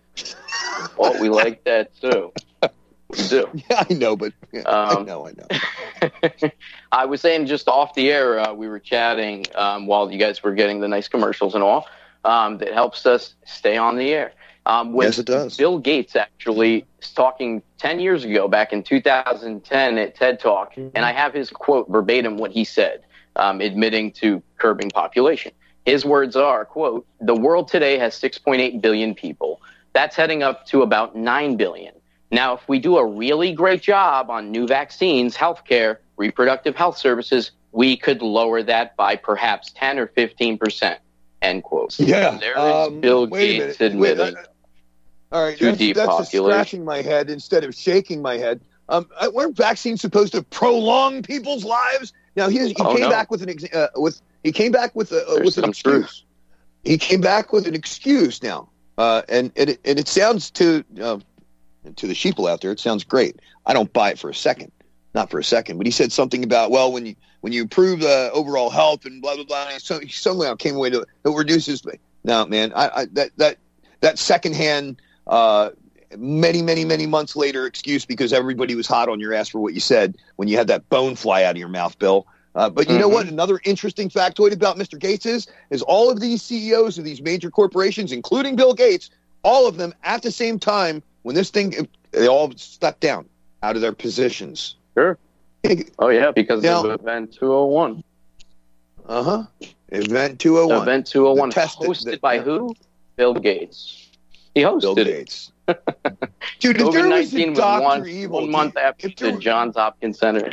Well, we like that too. We do. Yeah, I know, but yeah, um, I know, I know. I was saying just off the air, uh, we were chatting um, while you guys were getting the nice commercials and all. Um, that helps us stay on the air. Um, with yes, it does. Bill Gates actually talking ten years ago, back in two thousand ten at TED Talk, and I have his quote verbatim what he said, um, admitting to curbing population. His words are, quote, "The world today has six point eight billion people. That's heading up to about nine billion. Now, if we do a really great job on new vaccines, healthcare, reproductive health services, we could lower that by perhaps ten or fifteen percent. End quote. Yeah. There is um, Bill wait Gates a minute. admitting Wait, uh, all right, to that's, that's just depopulation. scratching my head instead of shaking my head. Um, uh, weren't vaccines supposed to prolong people's lives? Now he, he Oh, came no. back with an ex- uh, with he came back with a, uh, There's with an some excuse. truth. He came back with an excuse now, uh, and it and it sounds to uh, to the sheeple out there, it sounds great. I don't buy it for a second, not for a second. But he said something about, well, when you when you improve uh, overall health and blah blah blah. And so he somehow came away to it reduces. No, man, I, I that that that secondhand, uh, many many many months later excuse because everybody was hot on your ass for what you said when you had that bone fly out of your mouth, Bill. Uh, but you mm-hmm. know what? Another interesting factoid about Mister Gates is is all of these C E Os of these major corporations, including Bill Gates, all of them at the same time. When this thing, they all stepped down out of their positions. Sure. Oh, yeah, because now, of Event two oh one. Uh-huh. Event two oh one. Event two oh one, test hosted that, by yeah. who? Bill Gates. He hosted Bill it. Gates. Dude, if there was a Doctor one, Evil... one month after the there, Johns Hopkins Center.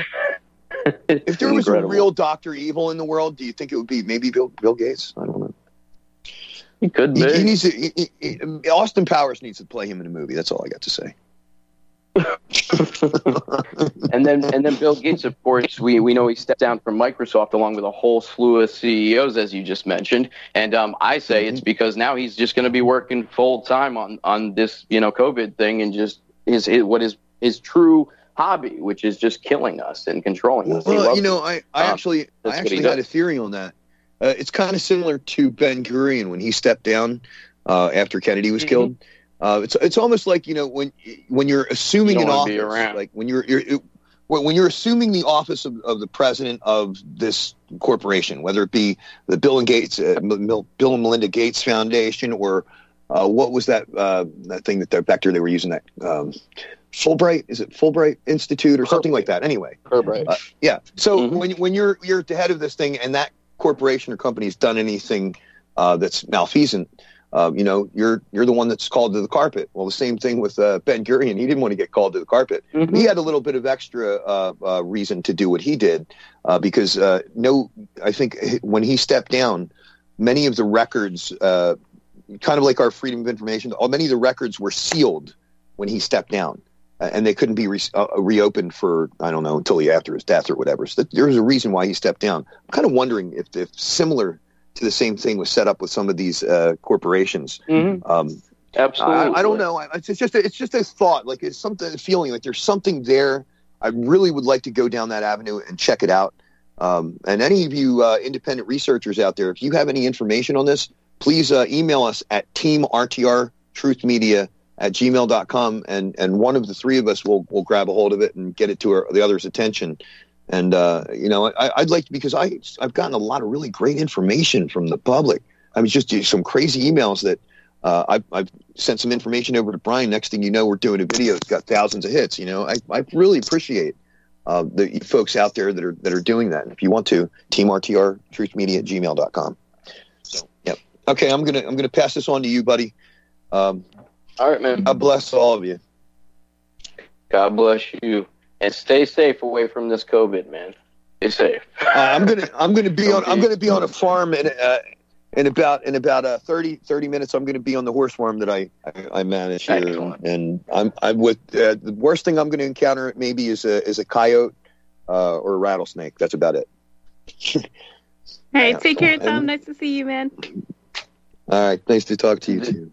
If there was incredible. a real Doctor Evil in the world, do you think it would be maybe Bill, Bill Gates? I don't know. He could be. He, he needs to, he, he, he, Austin Powers needs to play him in a movie. That's all I got to say. and then and then Bill Gates, of course, we, we know he stepped down from Microsoft along with a whole slew of C E Os, as you just mentioned. And um, I say mm-hmm. it's because now he's just going to be working full time on, on this, you know, COVID thing and just his, his what is his true hobby, which is just killing us and controlling us. Well, you know, I, I um, actually I actually had does. a theory on that. Uh, it's kind of similar to Ben Gurion when he stepped down uh, after Kennedy was mm-hmm. killed. Uh, it's it's almost like, you know, when when you're assuming you an office, like when you're, you're when you're assuming the office of, of the president of this corporation, whether it be the Bill and Gates, uh, Bill and Melinda Gates Foundation, or uh, what was that uh, that thing that they're back there they were using that um, Fulbright, is it Fulbright Institute or something like that? Anyway, Fulbright. Uh, yeah. So mm-hmm. when when you're you're at the head of this thing and that corporation or company has done anything uh, that's malfeasant. Uh, you know, you're you're the one that's called to the carpet. Well, the same thing with uh, Ben Gurion. He didn't want to get called to the carpet. Mm-hmm. He had a little bit of extra uh, uh, reason to do what he did uh, because uh, no, I think when he stepped down, many of the records, uh, kind of like our Freedom of Information, many of the records were sealed when he stepped down, uh, and they couldn't be re- uh, reopened for I don't know until he, after his death or whatever. So there was a reason why he stepped down. I'm kind of wondering if, if similar to the same thing was set up with some of these uh, corporations. Mm-hmm. Um, Absolutely. I, I don't know. It's just a, it's just a thought. Like it's something, a feeling like there's something there. I really would like to go down that avenue and check it out. Um, and any of you uh, independent researchers out there, if you have any information on this, please uh, email us at team R T R truth media at gmail dot com, and and one of the three of us will will grab a hold of it and get it to our, the other's attention. And, uh, you know, I, I'd like to, because I, I've gotten a lot of really great information from the public. I was just doing some crazy emails that uh, I've, I've sent some information over to Brian. Next thing you know, we're doing a video that's got thousands of hits. You know, I, I really appreciate uh, the folks out there that are that are doing that. And if you want to, team R T R truth media at gmail dot com. So, yeah. Okay, I'm going to I'm gonna pass this on to you, buddy. Um, all right, man. God bless all of you. God bless you. And stay safe away from this COVID, man. Stay safe. uh, I'm gonna I'm gonna be on I'm gonna be on a farm in uh, in about in about uh, thirty, thirty minutes. I'm gonna be on the horse farm that I I, I manage here, Excellent. and I'm I'm with uh, the worst thing I'm gonna encounter maybe is a is a coyote uh, or a rattlesnake. That's about it. Hey, yeah. take care, Tom. And, nice to see you, man. All right, nice to talk to you too.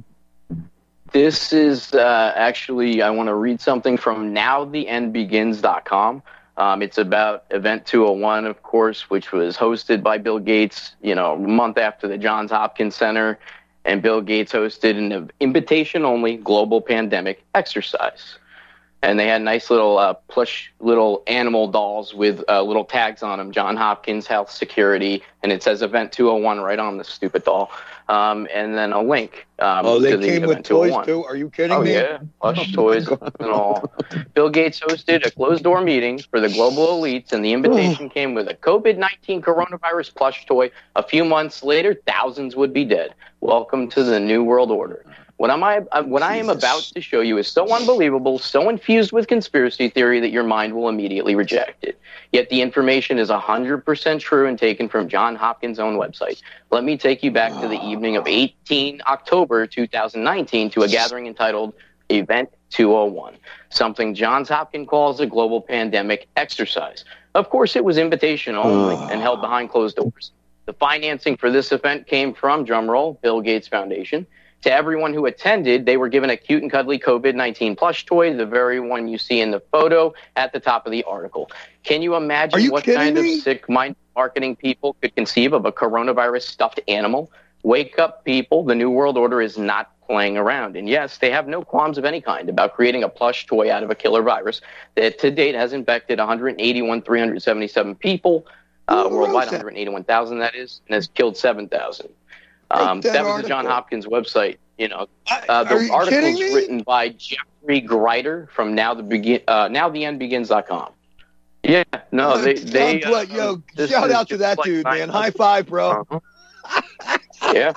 This is uh, actually, I want to read something from now the end begins dot com. Um, it's about Event two oh one, of course, which was hosted by Bill Gates, you know, a month after the Johns Hopkins Center and Bill Gates hosted an invitation-only global pandemic exercise. And they had nice little uh, plush little animal dolls with uh, little tags on them, John Hopkins Health Security, and it says Event two oh one right on the stupid doll. Um, and then a link um, oh, they to the came Event with toys two oh one. too? Are you kidding oh, me? Yeah, plush toys and all. Bill Gates hosted a closed-door meeting for the global elites, and the invitation came with a COVID nineteen coronavirus plush toy. A few months later, thousands would be dead. Welcome to the New World Order. What, am I, what I am about to show you is so unbelievable, so infused with conspiracy theory that your mind will immediately reject it. Yet the information is one hundred percent true and taken from John Hopkins' own website. Let me take you back to the evening of the eighteenth of October two thousand nineteen to a gathering entitled Event two oh one, something Johns Hopkins calls a global pandemic exercise. Of course, it was invitation only and held behind closed doors. The financing for this event came from, drumroll, Bill Gates Foundation. To everyone who attended, they were given a cute and cuddly COVID nineteen plush toy, the very one you see in the photo at the top of the article. Can you imagine you what kind me? of sick-minded marketing people could conceive of a coronavirus stuffed animal? Wake up, people. The New World Order is not playing around. And yes, they have no qualms of any kind about creating a plush toy out of a killer virus that to date has infected one hundred eighty-one thousand three hundred seventy-seven people, uh, worldwide, one hundred eighty-one thousand that is, and has killed seven thousand. Um, that, that was the John Hopkins website. You know, uh, the article is written by Jeffrey Greider from now the begin uh, now the end begins dot com. Yeah, no, they they uh, yo shout out to that like dude, man. High five, bro. Uh-huh. Yeah,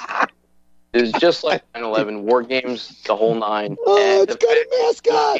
it was just like nine eleven, war games, the whole nine. Oh, and it's got a mascot.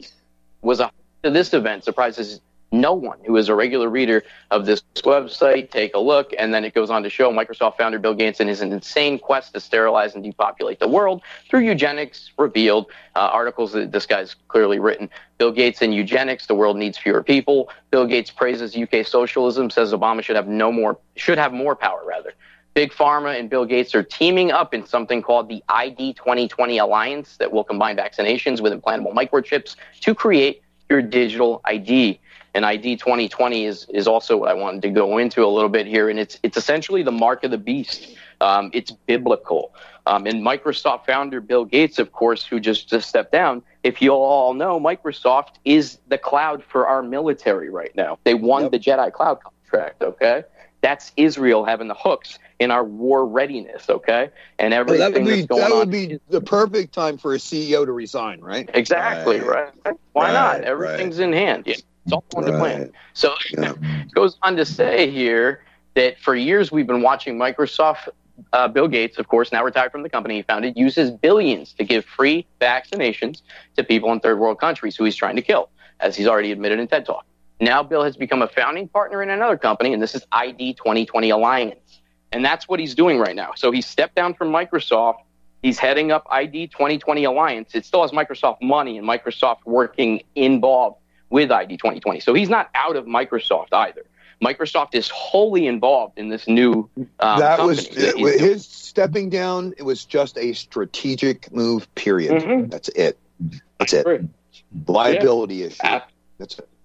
Was a to this event surprises no one who is a regular reader of this website. Take a look, and then it goes on to show Microsoft founder Bill Gates and his insane quest to sterilize and depopulate the world through eugenics revealed. Uh, articles that this guy's clearly written. Bill Gates and eugenics, the world needs fewer people. Bill Gates praises U K socialism, says Obama should have no more, should have more power rather. Big Pharma and Bill Gates are teaming up in something called the I D twenty twenty Alliance that will combine vaccinations with implantable microchips to create your digital I D. And I D twenty twenty is, is also what I wanted to go into a little bit here. And it's it's essentially the mark of the beast. Um, it's biblical. Um, and Microsoft founder Bill Gates, of course, who just, just stepped down, if you all know, Microsoft is the cloud for our military right now. They won yep. the Jedi Cloud contract, okay? That's Israel having the hooks in our war readiness, okay? And everything well, that would be, that's going that would on. be the perfect time for a C E O to resign, right? Exactly, right. right. Why right, not? Everything's right. in hand. Yeah. It's all on the right. plan. So yeah. it goes on to say here that for years we've been watching Microsoft, uh, Bill Gates, of course, now retired from the company he founded, uses billions to give free vaccinations to people in third world countries who he's trying to kill, as he's already admitted in TED Talk. Now Bill has become a founding partner in another company, and this is I D twenty twenty Alliance. And that's what he's doing right now. So he stepped down from Microsoft. He's heading up I D twenty twenty Alliance. It still has Microsoft money and Microsoft working involved with I D twenty twenty. So he's not out of Microsoft either. Microsoft is wholly involved in this new um, that company. was that his doing. stepping down. It was just a strategic move, period. Mm-hmm. That's it. That's it. Liability yeah. issue. That's it.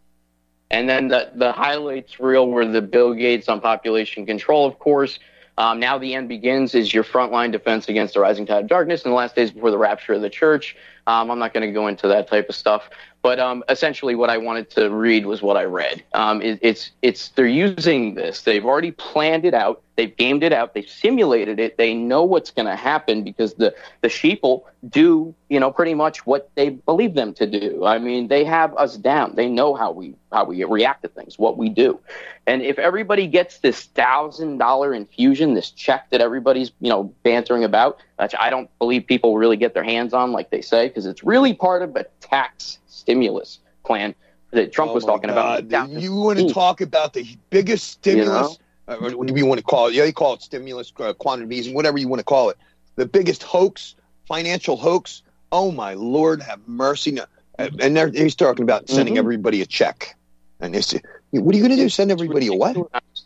And then the, the highlights reel were the Bill Gates on population control, of course. Um, now the end begins is your frontline defense against the rising tide of darkness in the last days before the rapture of the church. Um, I'm not going to go into that type of stuff. But um, essentially what I wanted to read was what I read. Um, it, it's it's they're using this. They've already planned it out. They've gamed it out. They've simulated it. They know what's going to happen because the, the sheeple do, you know, pretty much what they believe them to do. I mean, they have us down. They know how we how we react to things, what we do. And if everybody gets this one thousand dollars infusion, this check that everybody's, you know, bantering about, which I don't believe people really get their hands on like they say, because it's really part of a tax stimulus plan that Trump oh was talking God. about. You want to talk about the biggest stimulus? You know? uh, what do you want to call it? Yeah, you call it stimulus, uh, quantitative easing, whatever you want to call it. The biggest hoax, financial hoax. Oh my Lord, have mercy! No. And they're, he's talking about sending mm-hmm. everybody a check. And they say, what are you going to do? Send everybody a what?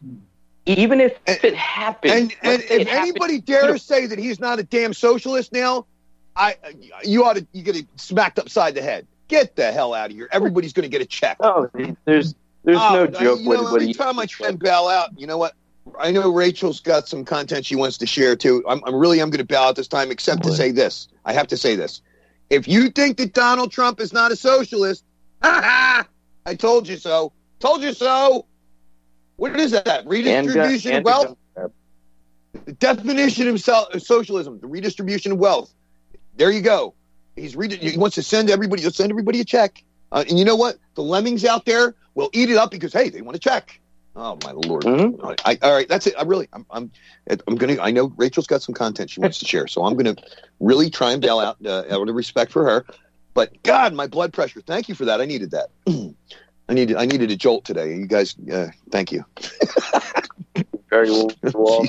Even if and, it happened. And, and if anybody dares say that he's not a damn socialist now, I you ought to you get smacked upside the head. Get the hell out of here! Everybody's going to get a check. Oh, there's there's oh, no joke. You know, every time I try and bail out, you know what? I know Rachel's got some content she wants to share too. I'm, I'm really I'm going to bow out this time, except to say this. I have to say this. If you think that Donald Trump is not a socialist, ha ha! I told you so. Told you so. What is that? Redistribution and, uh, of wealth? And, the definition of socialism, the redistribution of wealth. There you go. He's re- He wants to send everybody. He'll send everybody a check. Uh, and you know what? The lemmings out there will eat it up because hey, they want a check. Oh my Lord! Mm-hmm. I, all right, that's it. I really, I'm, I'm, I'm gonna. I know Rachel's got some content she wants to share, so I'm gonna really try and bail out uh, out of respect for her. But God, my blood pressure. Thank you for that. I needed that. I needed. I needed a jolt today. You guys, uh, thank you. Very well.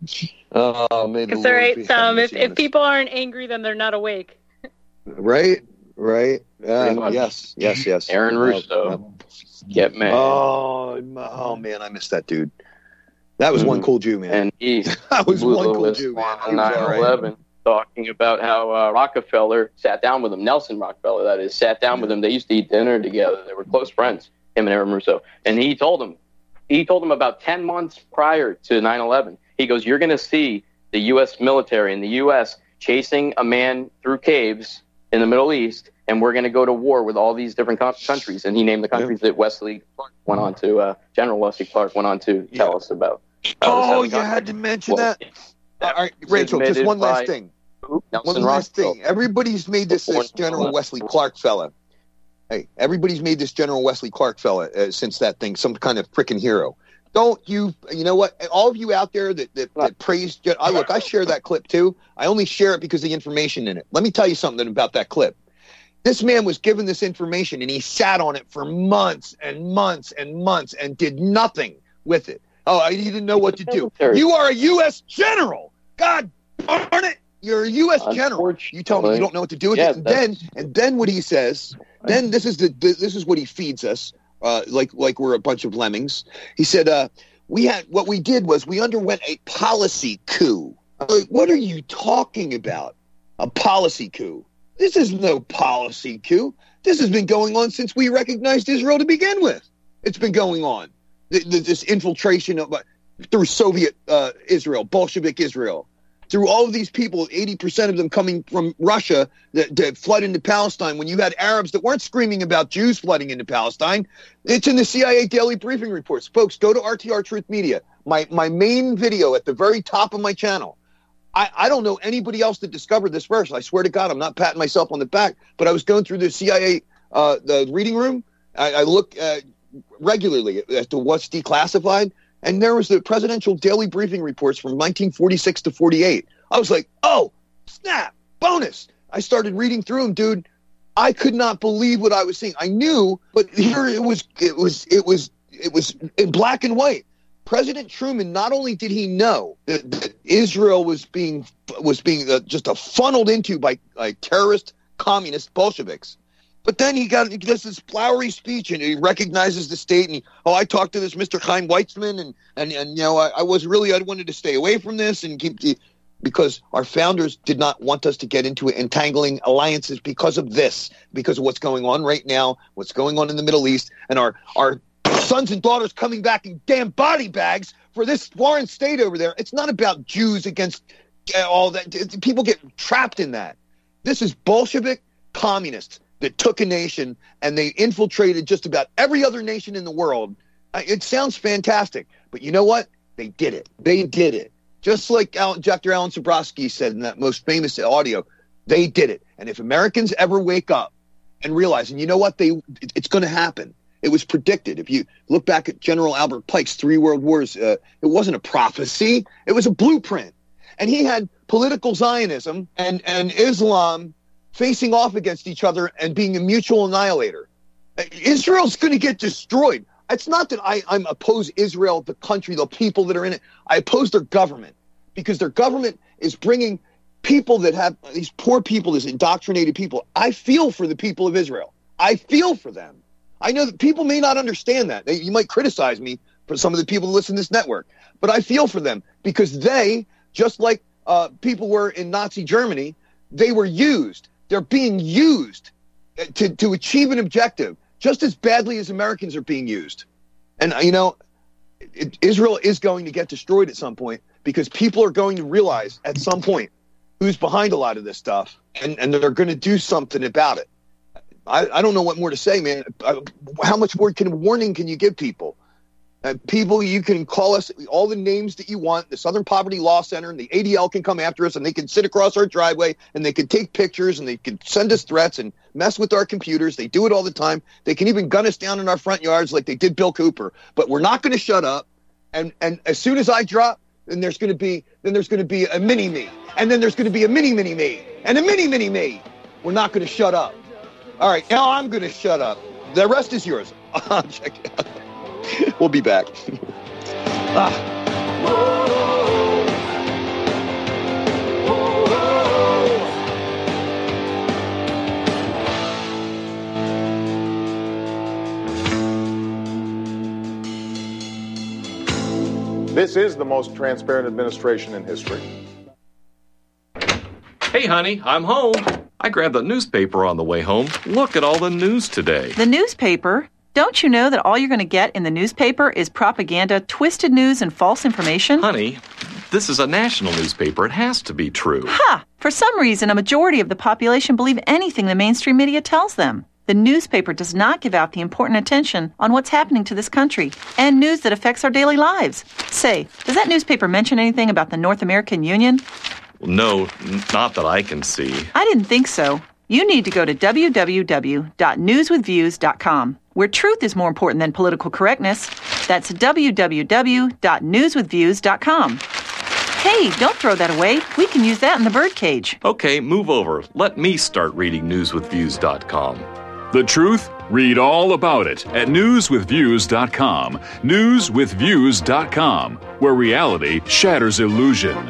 Oh man, it's all right, Tom. If if people aren't angry, then they're not awake. Right. Right. Uh, yes. Yes. Yes. Aaron Russo. Uh, Get mad. Oh, oh man, I missed that dude. That was mm-hmm. one cool Jew, man. And he that was one cool Jew, man. On nine eleven, right. Talking about how uh, Rockefeller sat down with him. Nelson Rockefeller, that is, sat down with him. They used to eat dinner together. They were close friends, him and Aaron Russo. And he told him, he told him about ten months prior to nine eleven. He goes, "You're going to see the U S military and the U S chasing a man through caves in the Middle East, and we're going to go to war with all these different co- countries." And he named the countries yeah. that Wesley Clark went on to, uh, General Wesley Clark went on to tell yeah. us about. Oh, you countries. had to mention well, that. that. All right, Rachel, just one last thing. Nelson one last Rockefeller. thing. Everybody's made this, this General Wesley Clark fella. Hey, everybody's made this General Wesley Clark fella uh, since that thing some kind of freaking hero. Don't you, you know what? All of you out there that, that, that praise, I look, I share that clip too. I only share it because of the information in it. Let me tell you something about that clip. This man was given this information and he sat on it for months and months and months and did nothing with it. Oh, he didn't know what to do. You are a U S general. God darn it. You're a U S general. You tell me you don't know what to do with yeah, it. And then, and then what he says, then this is the, this is what he feeds us. Uh, like like we're a bunch of lemmings. He said, uh, we had what we did was we underwent a policy coup. I'm like, what are you talking about? A policy coup? This is no policy coup. This has been going on since we recognized Israel to begin with. It's been going on. The, the, this infiltration of uh, through Soviet uh, Israel, Bolshevik Israel, through all of these people, eighty percent of them coming from Russia that, that flood into Palestine. When you had Arabs that weren't screaming about Jews flooding into Palestine, it's in the C I A daily briefing reports. Folks, go to R T R Truth Media, my, my main video at the very top of my channel. I, I don't know anybody else that discovered this verse. I swear to God, I'm not patting myself on the back, but I was going through the C I A, uh, the reading room. I, I look uh, regularly as to what's declassified. And there was the presidential daily briefing reports from nineteen forty-six to forty-eight. I was like, oh, snap, bonus. I started reading through them, dude. I could not believe what I was seeing. I knew, but here it was, it was, it was, it was in black and white. President Truman, not only did he know that, that Israel was being, was being uh, just uh, funneled into by, by terrorist communist Bolsheviks, but then he got he does this flowery speech and he recognizes the state and he, oh, I talked to this Mister Chaim Weizmann and and, and you know I, I was really I wanted to stay away from this and keep the because our founders did not want us to get into entangling alliances because of this, because of what's going on right now, what's going on in the Middle East, and our our sons and daughters coming back in damn body bags for this foreign state over there. It's not about Jews against uh, all that. People get trapped in that. This is Bolshevik communists that took a nation and they infiltrated just about every other nation in the world. It sounds fantastic, but you know what? They did it. They did it. Just like Alan, Doctor Alan Sabrowski said in that most famous audio, they did it. And if Americans ever wake up and realize, and you know what? They it's going to happen. It was predicted. If you look back at General Albert Pike's three world wars, uh, it wasn't a prophecy. It was a blueprint. And he had political Zionism and, and Islam facing off against each other and being a mutual annihilator. Israel's going to get destroyed. It's not that I, I'm oppose Israel, the country, the people that are in it. I oppose their government because their government is bringing people that have these poor people, these indoctrinated people. I feel for the people of Israel. I feel for them. I know that people may not understand that. You might criticize me for some of the people who listen to this network, but I feel for them because they, just like uh, people were in Nazi Germany, they were used. They're being used to, to achieve an objective just as badly as Americans are being used. And, you know, it, Israel is going to get destroyed at some point because people are going to realize at some point who's behind a lot of this stuff, and, and they're going to do something about it. I, I don't know what more to say, man. I, how much more can warning can you give people? Uh, people, you can call us all the names that you want. The Southern Poverty Law Center and the A D L can come after us, and they can sit across our driveway, and they can take pictures, and they can send us threats and mess with our computers. They do it all the time. They can even gun us down in our front yards like they did Bill Cooper. But we're not going to shut up. And and as soon as I drop, then there's going to be then there's going to be a mini me, and then there's going to be a mini mini me, and a mini mini me. We're not going to shut up. All right, now I'm going to shut up. The rest is yours. Check it out. We'll be back. ah. This is the most transparent administration in history. Hey, honey, I'm home. I grabbed the newspaper on the way home. Look at all the news today. The newspaper? Don't you know that all you're going to get in the newspaper is propaganda, twisted news, and false information? Honey, this is a national newspaper. It has to be true. Ha! For some reason, a majority of the population believe anything the mainstream media tells them. The newspaper does not give out the important attention on what's happening to this country and news that affects our daily lives. Say, does that newspaper mention anything about the North American Union? Well, no, not that I can see. I didn't think so. You need to go to w w w dot news with views dot com, where truth is more important than political correctness. That's w w w dot news with views dot com. Hey, don't throw that away. We can use that in the birdcage. Okay, move over. Let me start reading news with views dot com. The truth? Read all about it at news with views dot com. news with views dot com, where reality shatters illusion.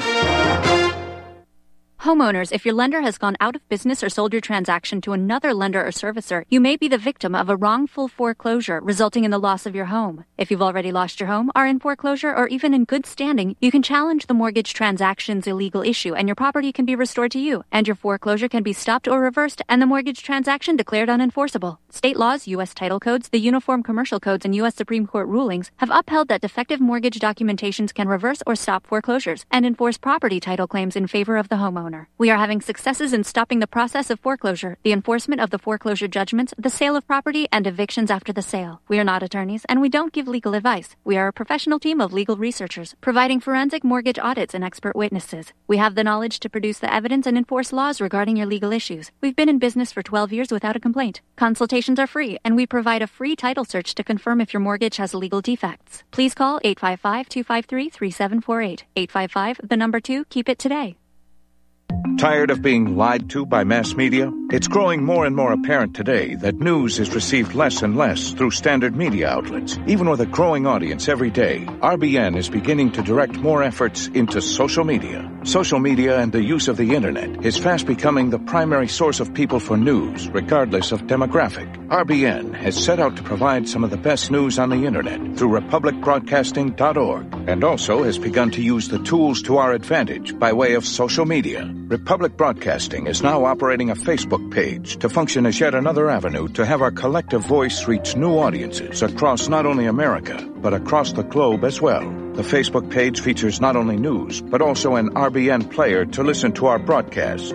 Homeowners, if your lender has gone out of business or sold your transaction to another lender or servicer, you may be the victim of a wrongful foreclosure resulting in the loss of your home. If you've already lost your home, are in foreclosure, or even in good standing, you can challenge the mortgage transaction's illegal issue and your property can be restored to you, and your foreclosure can be stopped or reversed and the mortgage transaction declared unenforceable. State laws, U S title codes, the Uniform Commercial Codes, and U S Supreme Court rulings have upheld that defective mortgage documentations can reverse or stop foreclosures and enforce property title claims in favor of the homeowner. We are having successes in stopping the process of foreclosure, the enforcement of the foreclosure judgments, the sale of property, and evictions after the sale. We are not attorneys, and we don't give legal advice. We are a professional team of legal researchers, providing forensic mortgage audits and expert witnesses. We have the knowledge to produce the evidence and enforce laws regarding your legal issues. We've been in business for twelve years without a complaint. Consultations are free, and we provide a free title search to confirm if your mortgage has legal defects. Please call eight five five, two five three, three seven four eight. eight five five, the number two, keep it today. Tired of being lied to by mass media? It's growing more and more apparent today that news is received less and less through standard media outlets. Even with a growing audience every day, R B N is beginning to direct more efforts into social media. Social media and the use of the internet is fast becoming the primary source of people for news, regardless of demographic. R B N has set out to provide some of the best news on the internet through republic broadcasting dot org, and also has begun to use the tools to our advantage by way of social media. Republic Broadcasting is now operating a Facebook page to function as yet another avenue to have our collective voice reach new audiences across not only America, but across the globe as well. The Facebook page features not only news, but also an R B N player to listen to our broadcasts.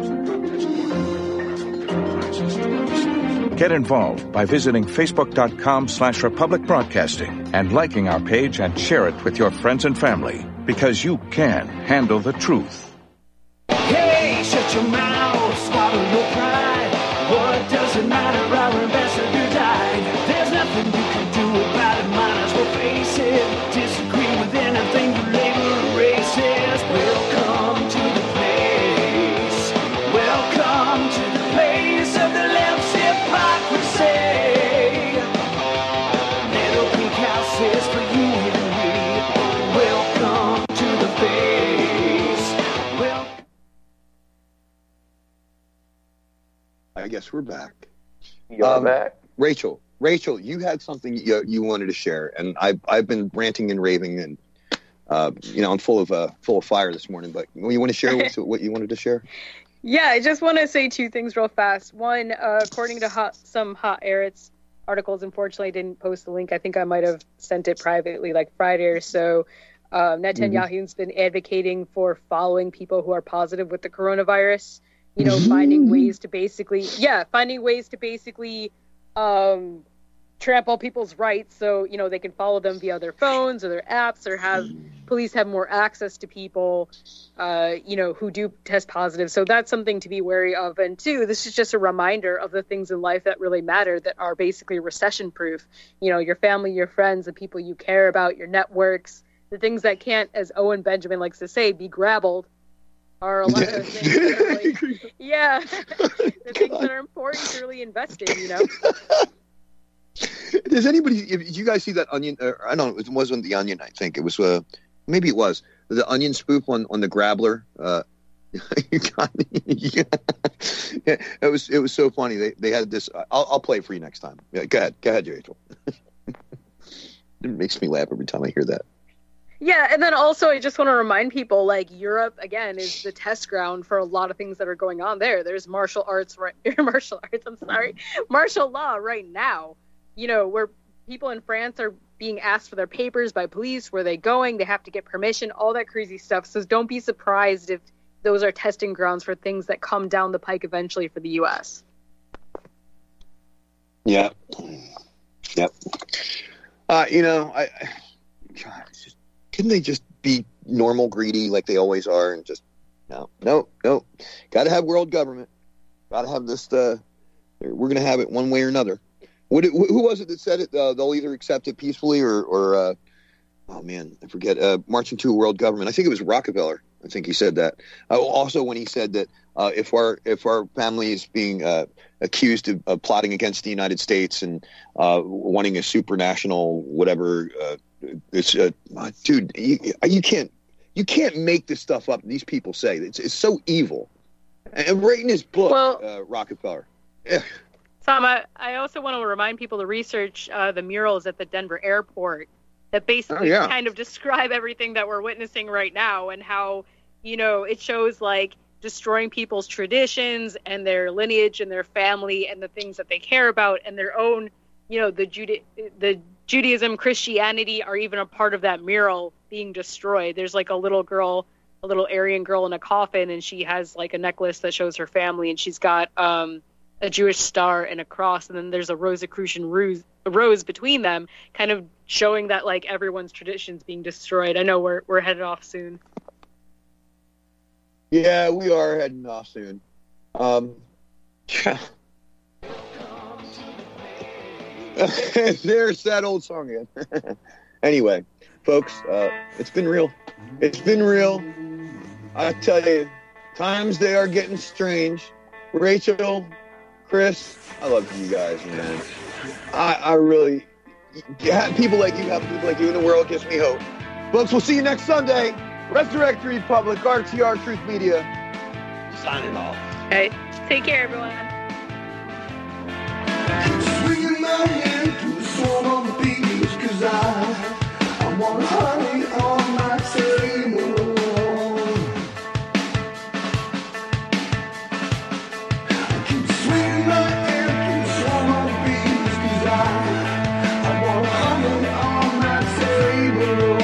Get involved by visiting facebook.com slash Republic Broadcasting and liking our page and share it with your friends and family, because you can handle the truth. Hey, shut your mouth, swallow your pride. What does it matter? Our ambassador died. There's nothing you can do about it, might as well face it. Disagree with anything you label racist. Welcome to the place. Welcome to the place of the left's hypocrisy. Little pink houses for you and me. Welcome to the face. Welcome. I guess we're back. You're um, back. Rachel, Rachel, you had something you, you wanted to share, and I've I've been ranting and raving, and uh, you know I'm full of uh, full of fire this morning. But you want to share what, what you wanted to share? Yeah, I just want to say two things real fast. One, uh, according to hot, some hot air, it's articles. Unfortunately, I didn't post the link. I think I might have sent it privately like Friday or so. Uh, Netanyahu's mm-hmm. been advocating for following people who are positive with the coronavirus, you know, finding ways to basically, yeah, finding ways to basically um, trample people's rights so, you know, they can follow them via their phones or their apps, or have police have more access to people, uh, you know, who do test positive. So that's something to be wary of. And two, this is just a reminder of the things in life that really matter, that are basically recession proof. You know, your family, your friends, the people you care about, your networks, the things that can't, as Owen Benjamin likes to say, be grabbled, are a lot of things that are like, yeah, the things that are important to really invest in, you know? Does anybody, did you guys see that Onion, uh, I don't know, it wasn't the Onion, I think. It was, uh, maybe it was, the Onion spoof on, on the Grabbler. Uh, you got me. Yeah. Yeah, it was, it was so funny. They they had this, I'll, I'll play it for you next time. Yeah, go ahead. Go ahead, Rachel. It makes me laugh every time I hear that. Yeah, and then also I just want to remind people, like, Europe, again, is the test ground for a lot of things that are going on there. There's martial arts, right, martial arts, I'm sorry, martial law right now, you know, where people in France are being asked for their papers by police, where they going, they have to get permission, all that crazy stuff. So don't be surprised if those are testing grounds for things that come down the pike eventually for the U S. Yeah. Yep. Uh, you know, I, God, it's just, couldn't they just be normal greedy like they always are, and just no, no, no? Got to have world government. Got to have this. Uh, we're going to have it one way or another. What, who was it that said it? Uh, they'll either accept it peacefully or, or uh, oh man, I forget. Uh, marching to a world government. I think it was Rockefeller. I think he said that. Uh, also, when he said that uh, if our if our family is being uh, accused of, of plotting against the United States and uh, wanting a supranational whatever. Uh, It's uh, dude, you, you can't you can't make this stuff up. These people say it's it's so evil. And right in his book, well, uh, Rockefeller. Yeah. Tom, I, I also want to remind people to research uh, the murals at the Denver airport that basically oh, yeah. kind of describe everything that we're witnessing right now, and how, you know, it shows like destroying people's traditions and their lineage and their family and the things that they care about, and their own, you know, the Juda- the Judaism, Christianity are even a part of that mural being destroyed. There's like a little girl, a little Aryan girl in a coffin, and she has like a necklace that shows her family, and she's got um, a Jewish star and a cross, and then there's a Rosicrucian rose, a rose between them, kind of showing that like everyone's traditions being destroyed. I know we're we're headed off soon. Yeah, we are heading off soon. Um, There's that old song again. Anyway, folks, uh, it's been real. It's been real. I tell you, times they are getting strange. Rachel, Chris, I love you guys, man. I, I really, have people like you, have people like you in the world gives me hope. Folks, we'll see you next Sunday. Resurrect Republic, R T R Truth Media, signing off. All right, take care, everyone. Swinging my hand to the song on the beach, 'cause I, I want honey on my table. I keep swinging my hand to the song on the beach, 'cause I, I want honey on my table.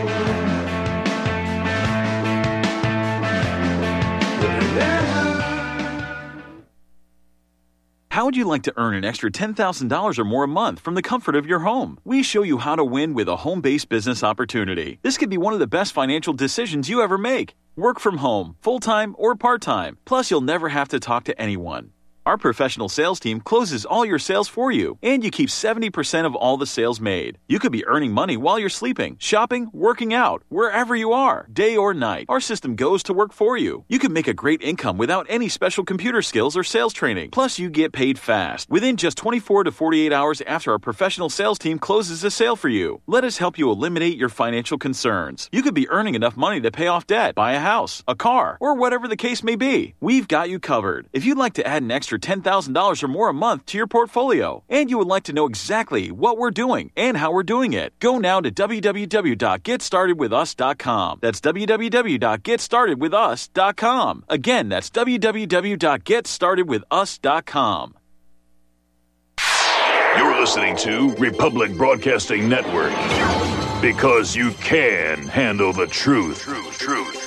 How would you like to earn an extra ten thousand dollars or more a month from the comfort of your home? We show you how to win with a home-based business opportunity. This could be one of the best financial decisions you ever make. Work from home, full-time or part-time. Plus, you'll never have to talk to anyone. Our professional sales team closes all your sales for you, and you keep seventy percent of all the sales made. You could be earning money while you're sleeping, shopping, working out, wherever you are, day or night. Our system goes to work for you. You can make a great income without any special computer skills or sales training. Plus, you get paid fast, within just twenty-four to forty-eight hours after our professional sales team closes a sale for you. Let us help you eliminate your financial concerns. You could be earning enough money to pay off debt, buy a house, a car, or whatever the case may be. We've got you covered. If you'd like to add an extra ten thousand dollars or more a month to your portfolio, and you would like to know exactly what we're doing and how we're doing it, go now to w w w dot get started with us dot com. That's w w w dot get started with us dot com. Again, that's w w w dot get started with us dot com. You're listening to Republic Broadcasting Network. Because you can handle the truth. Truth, truth.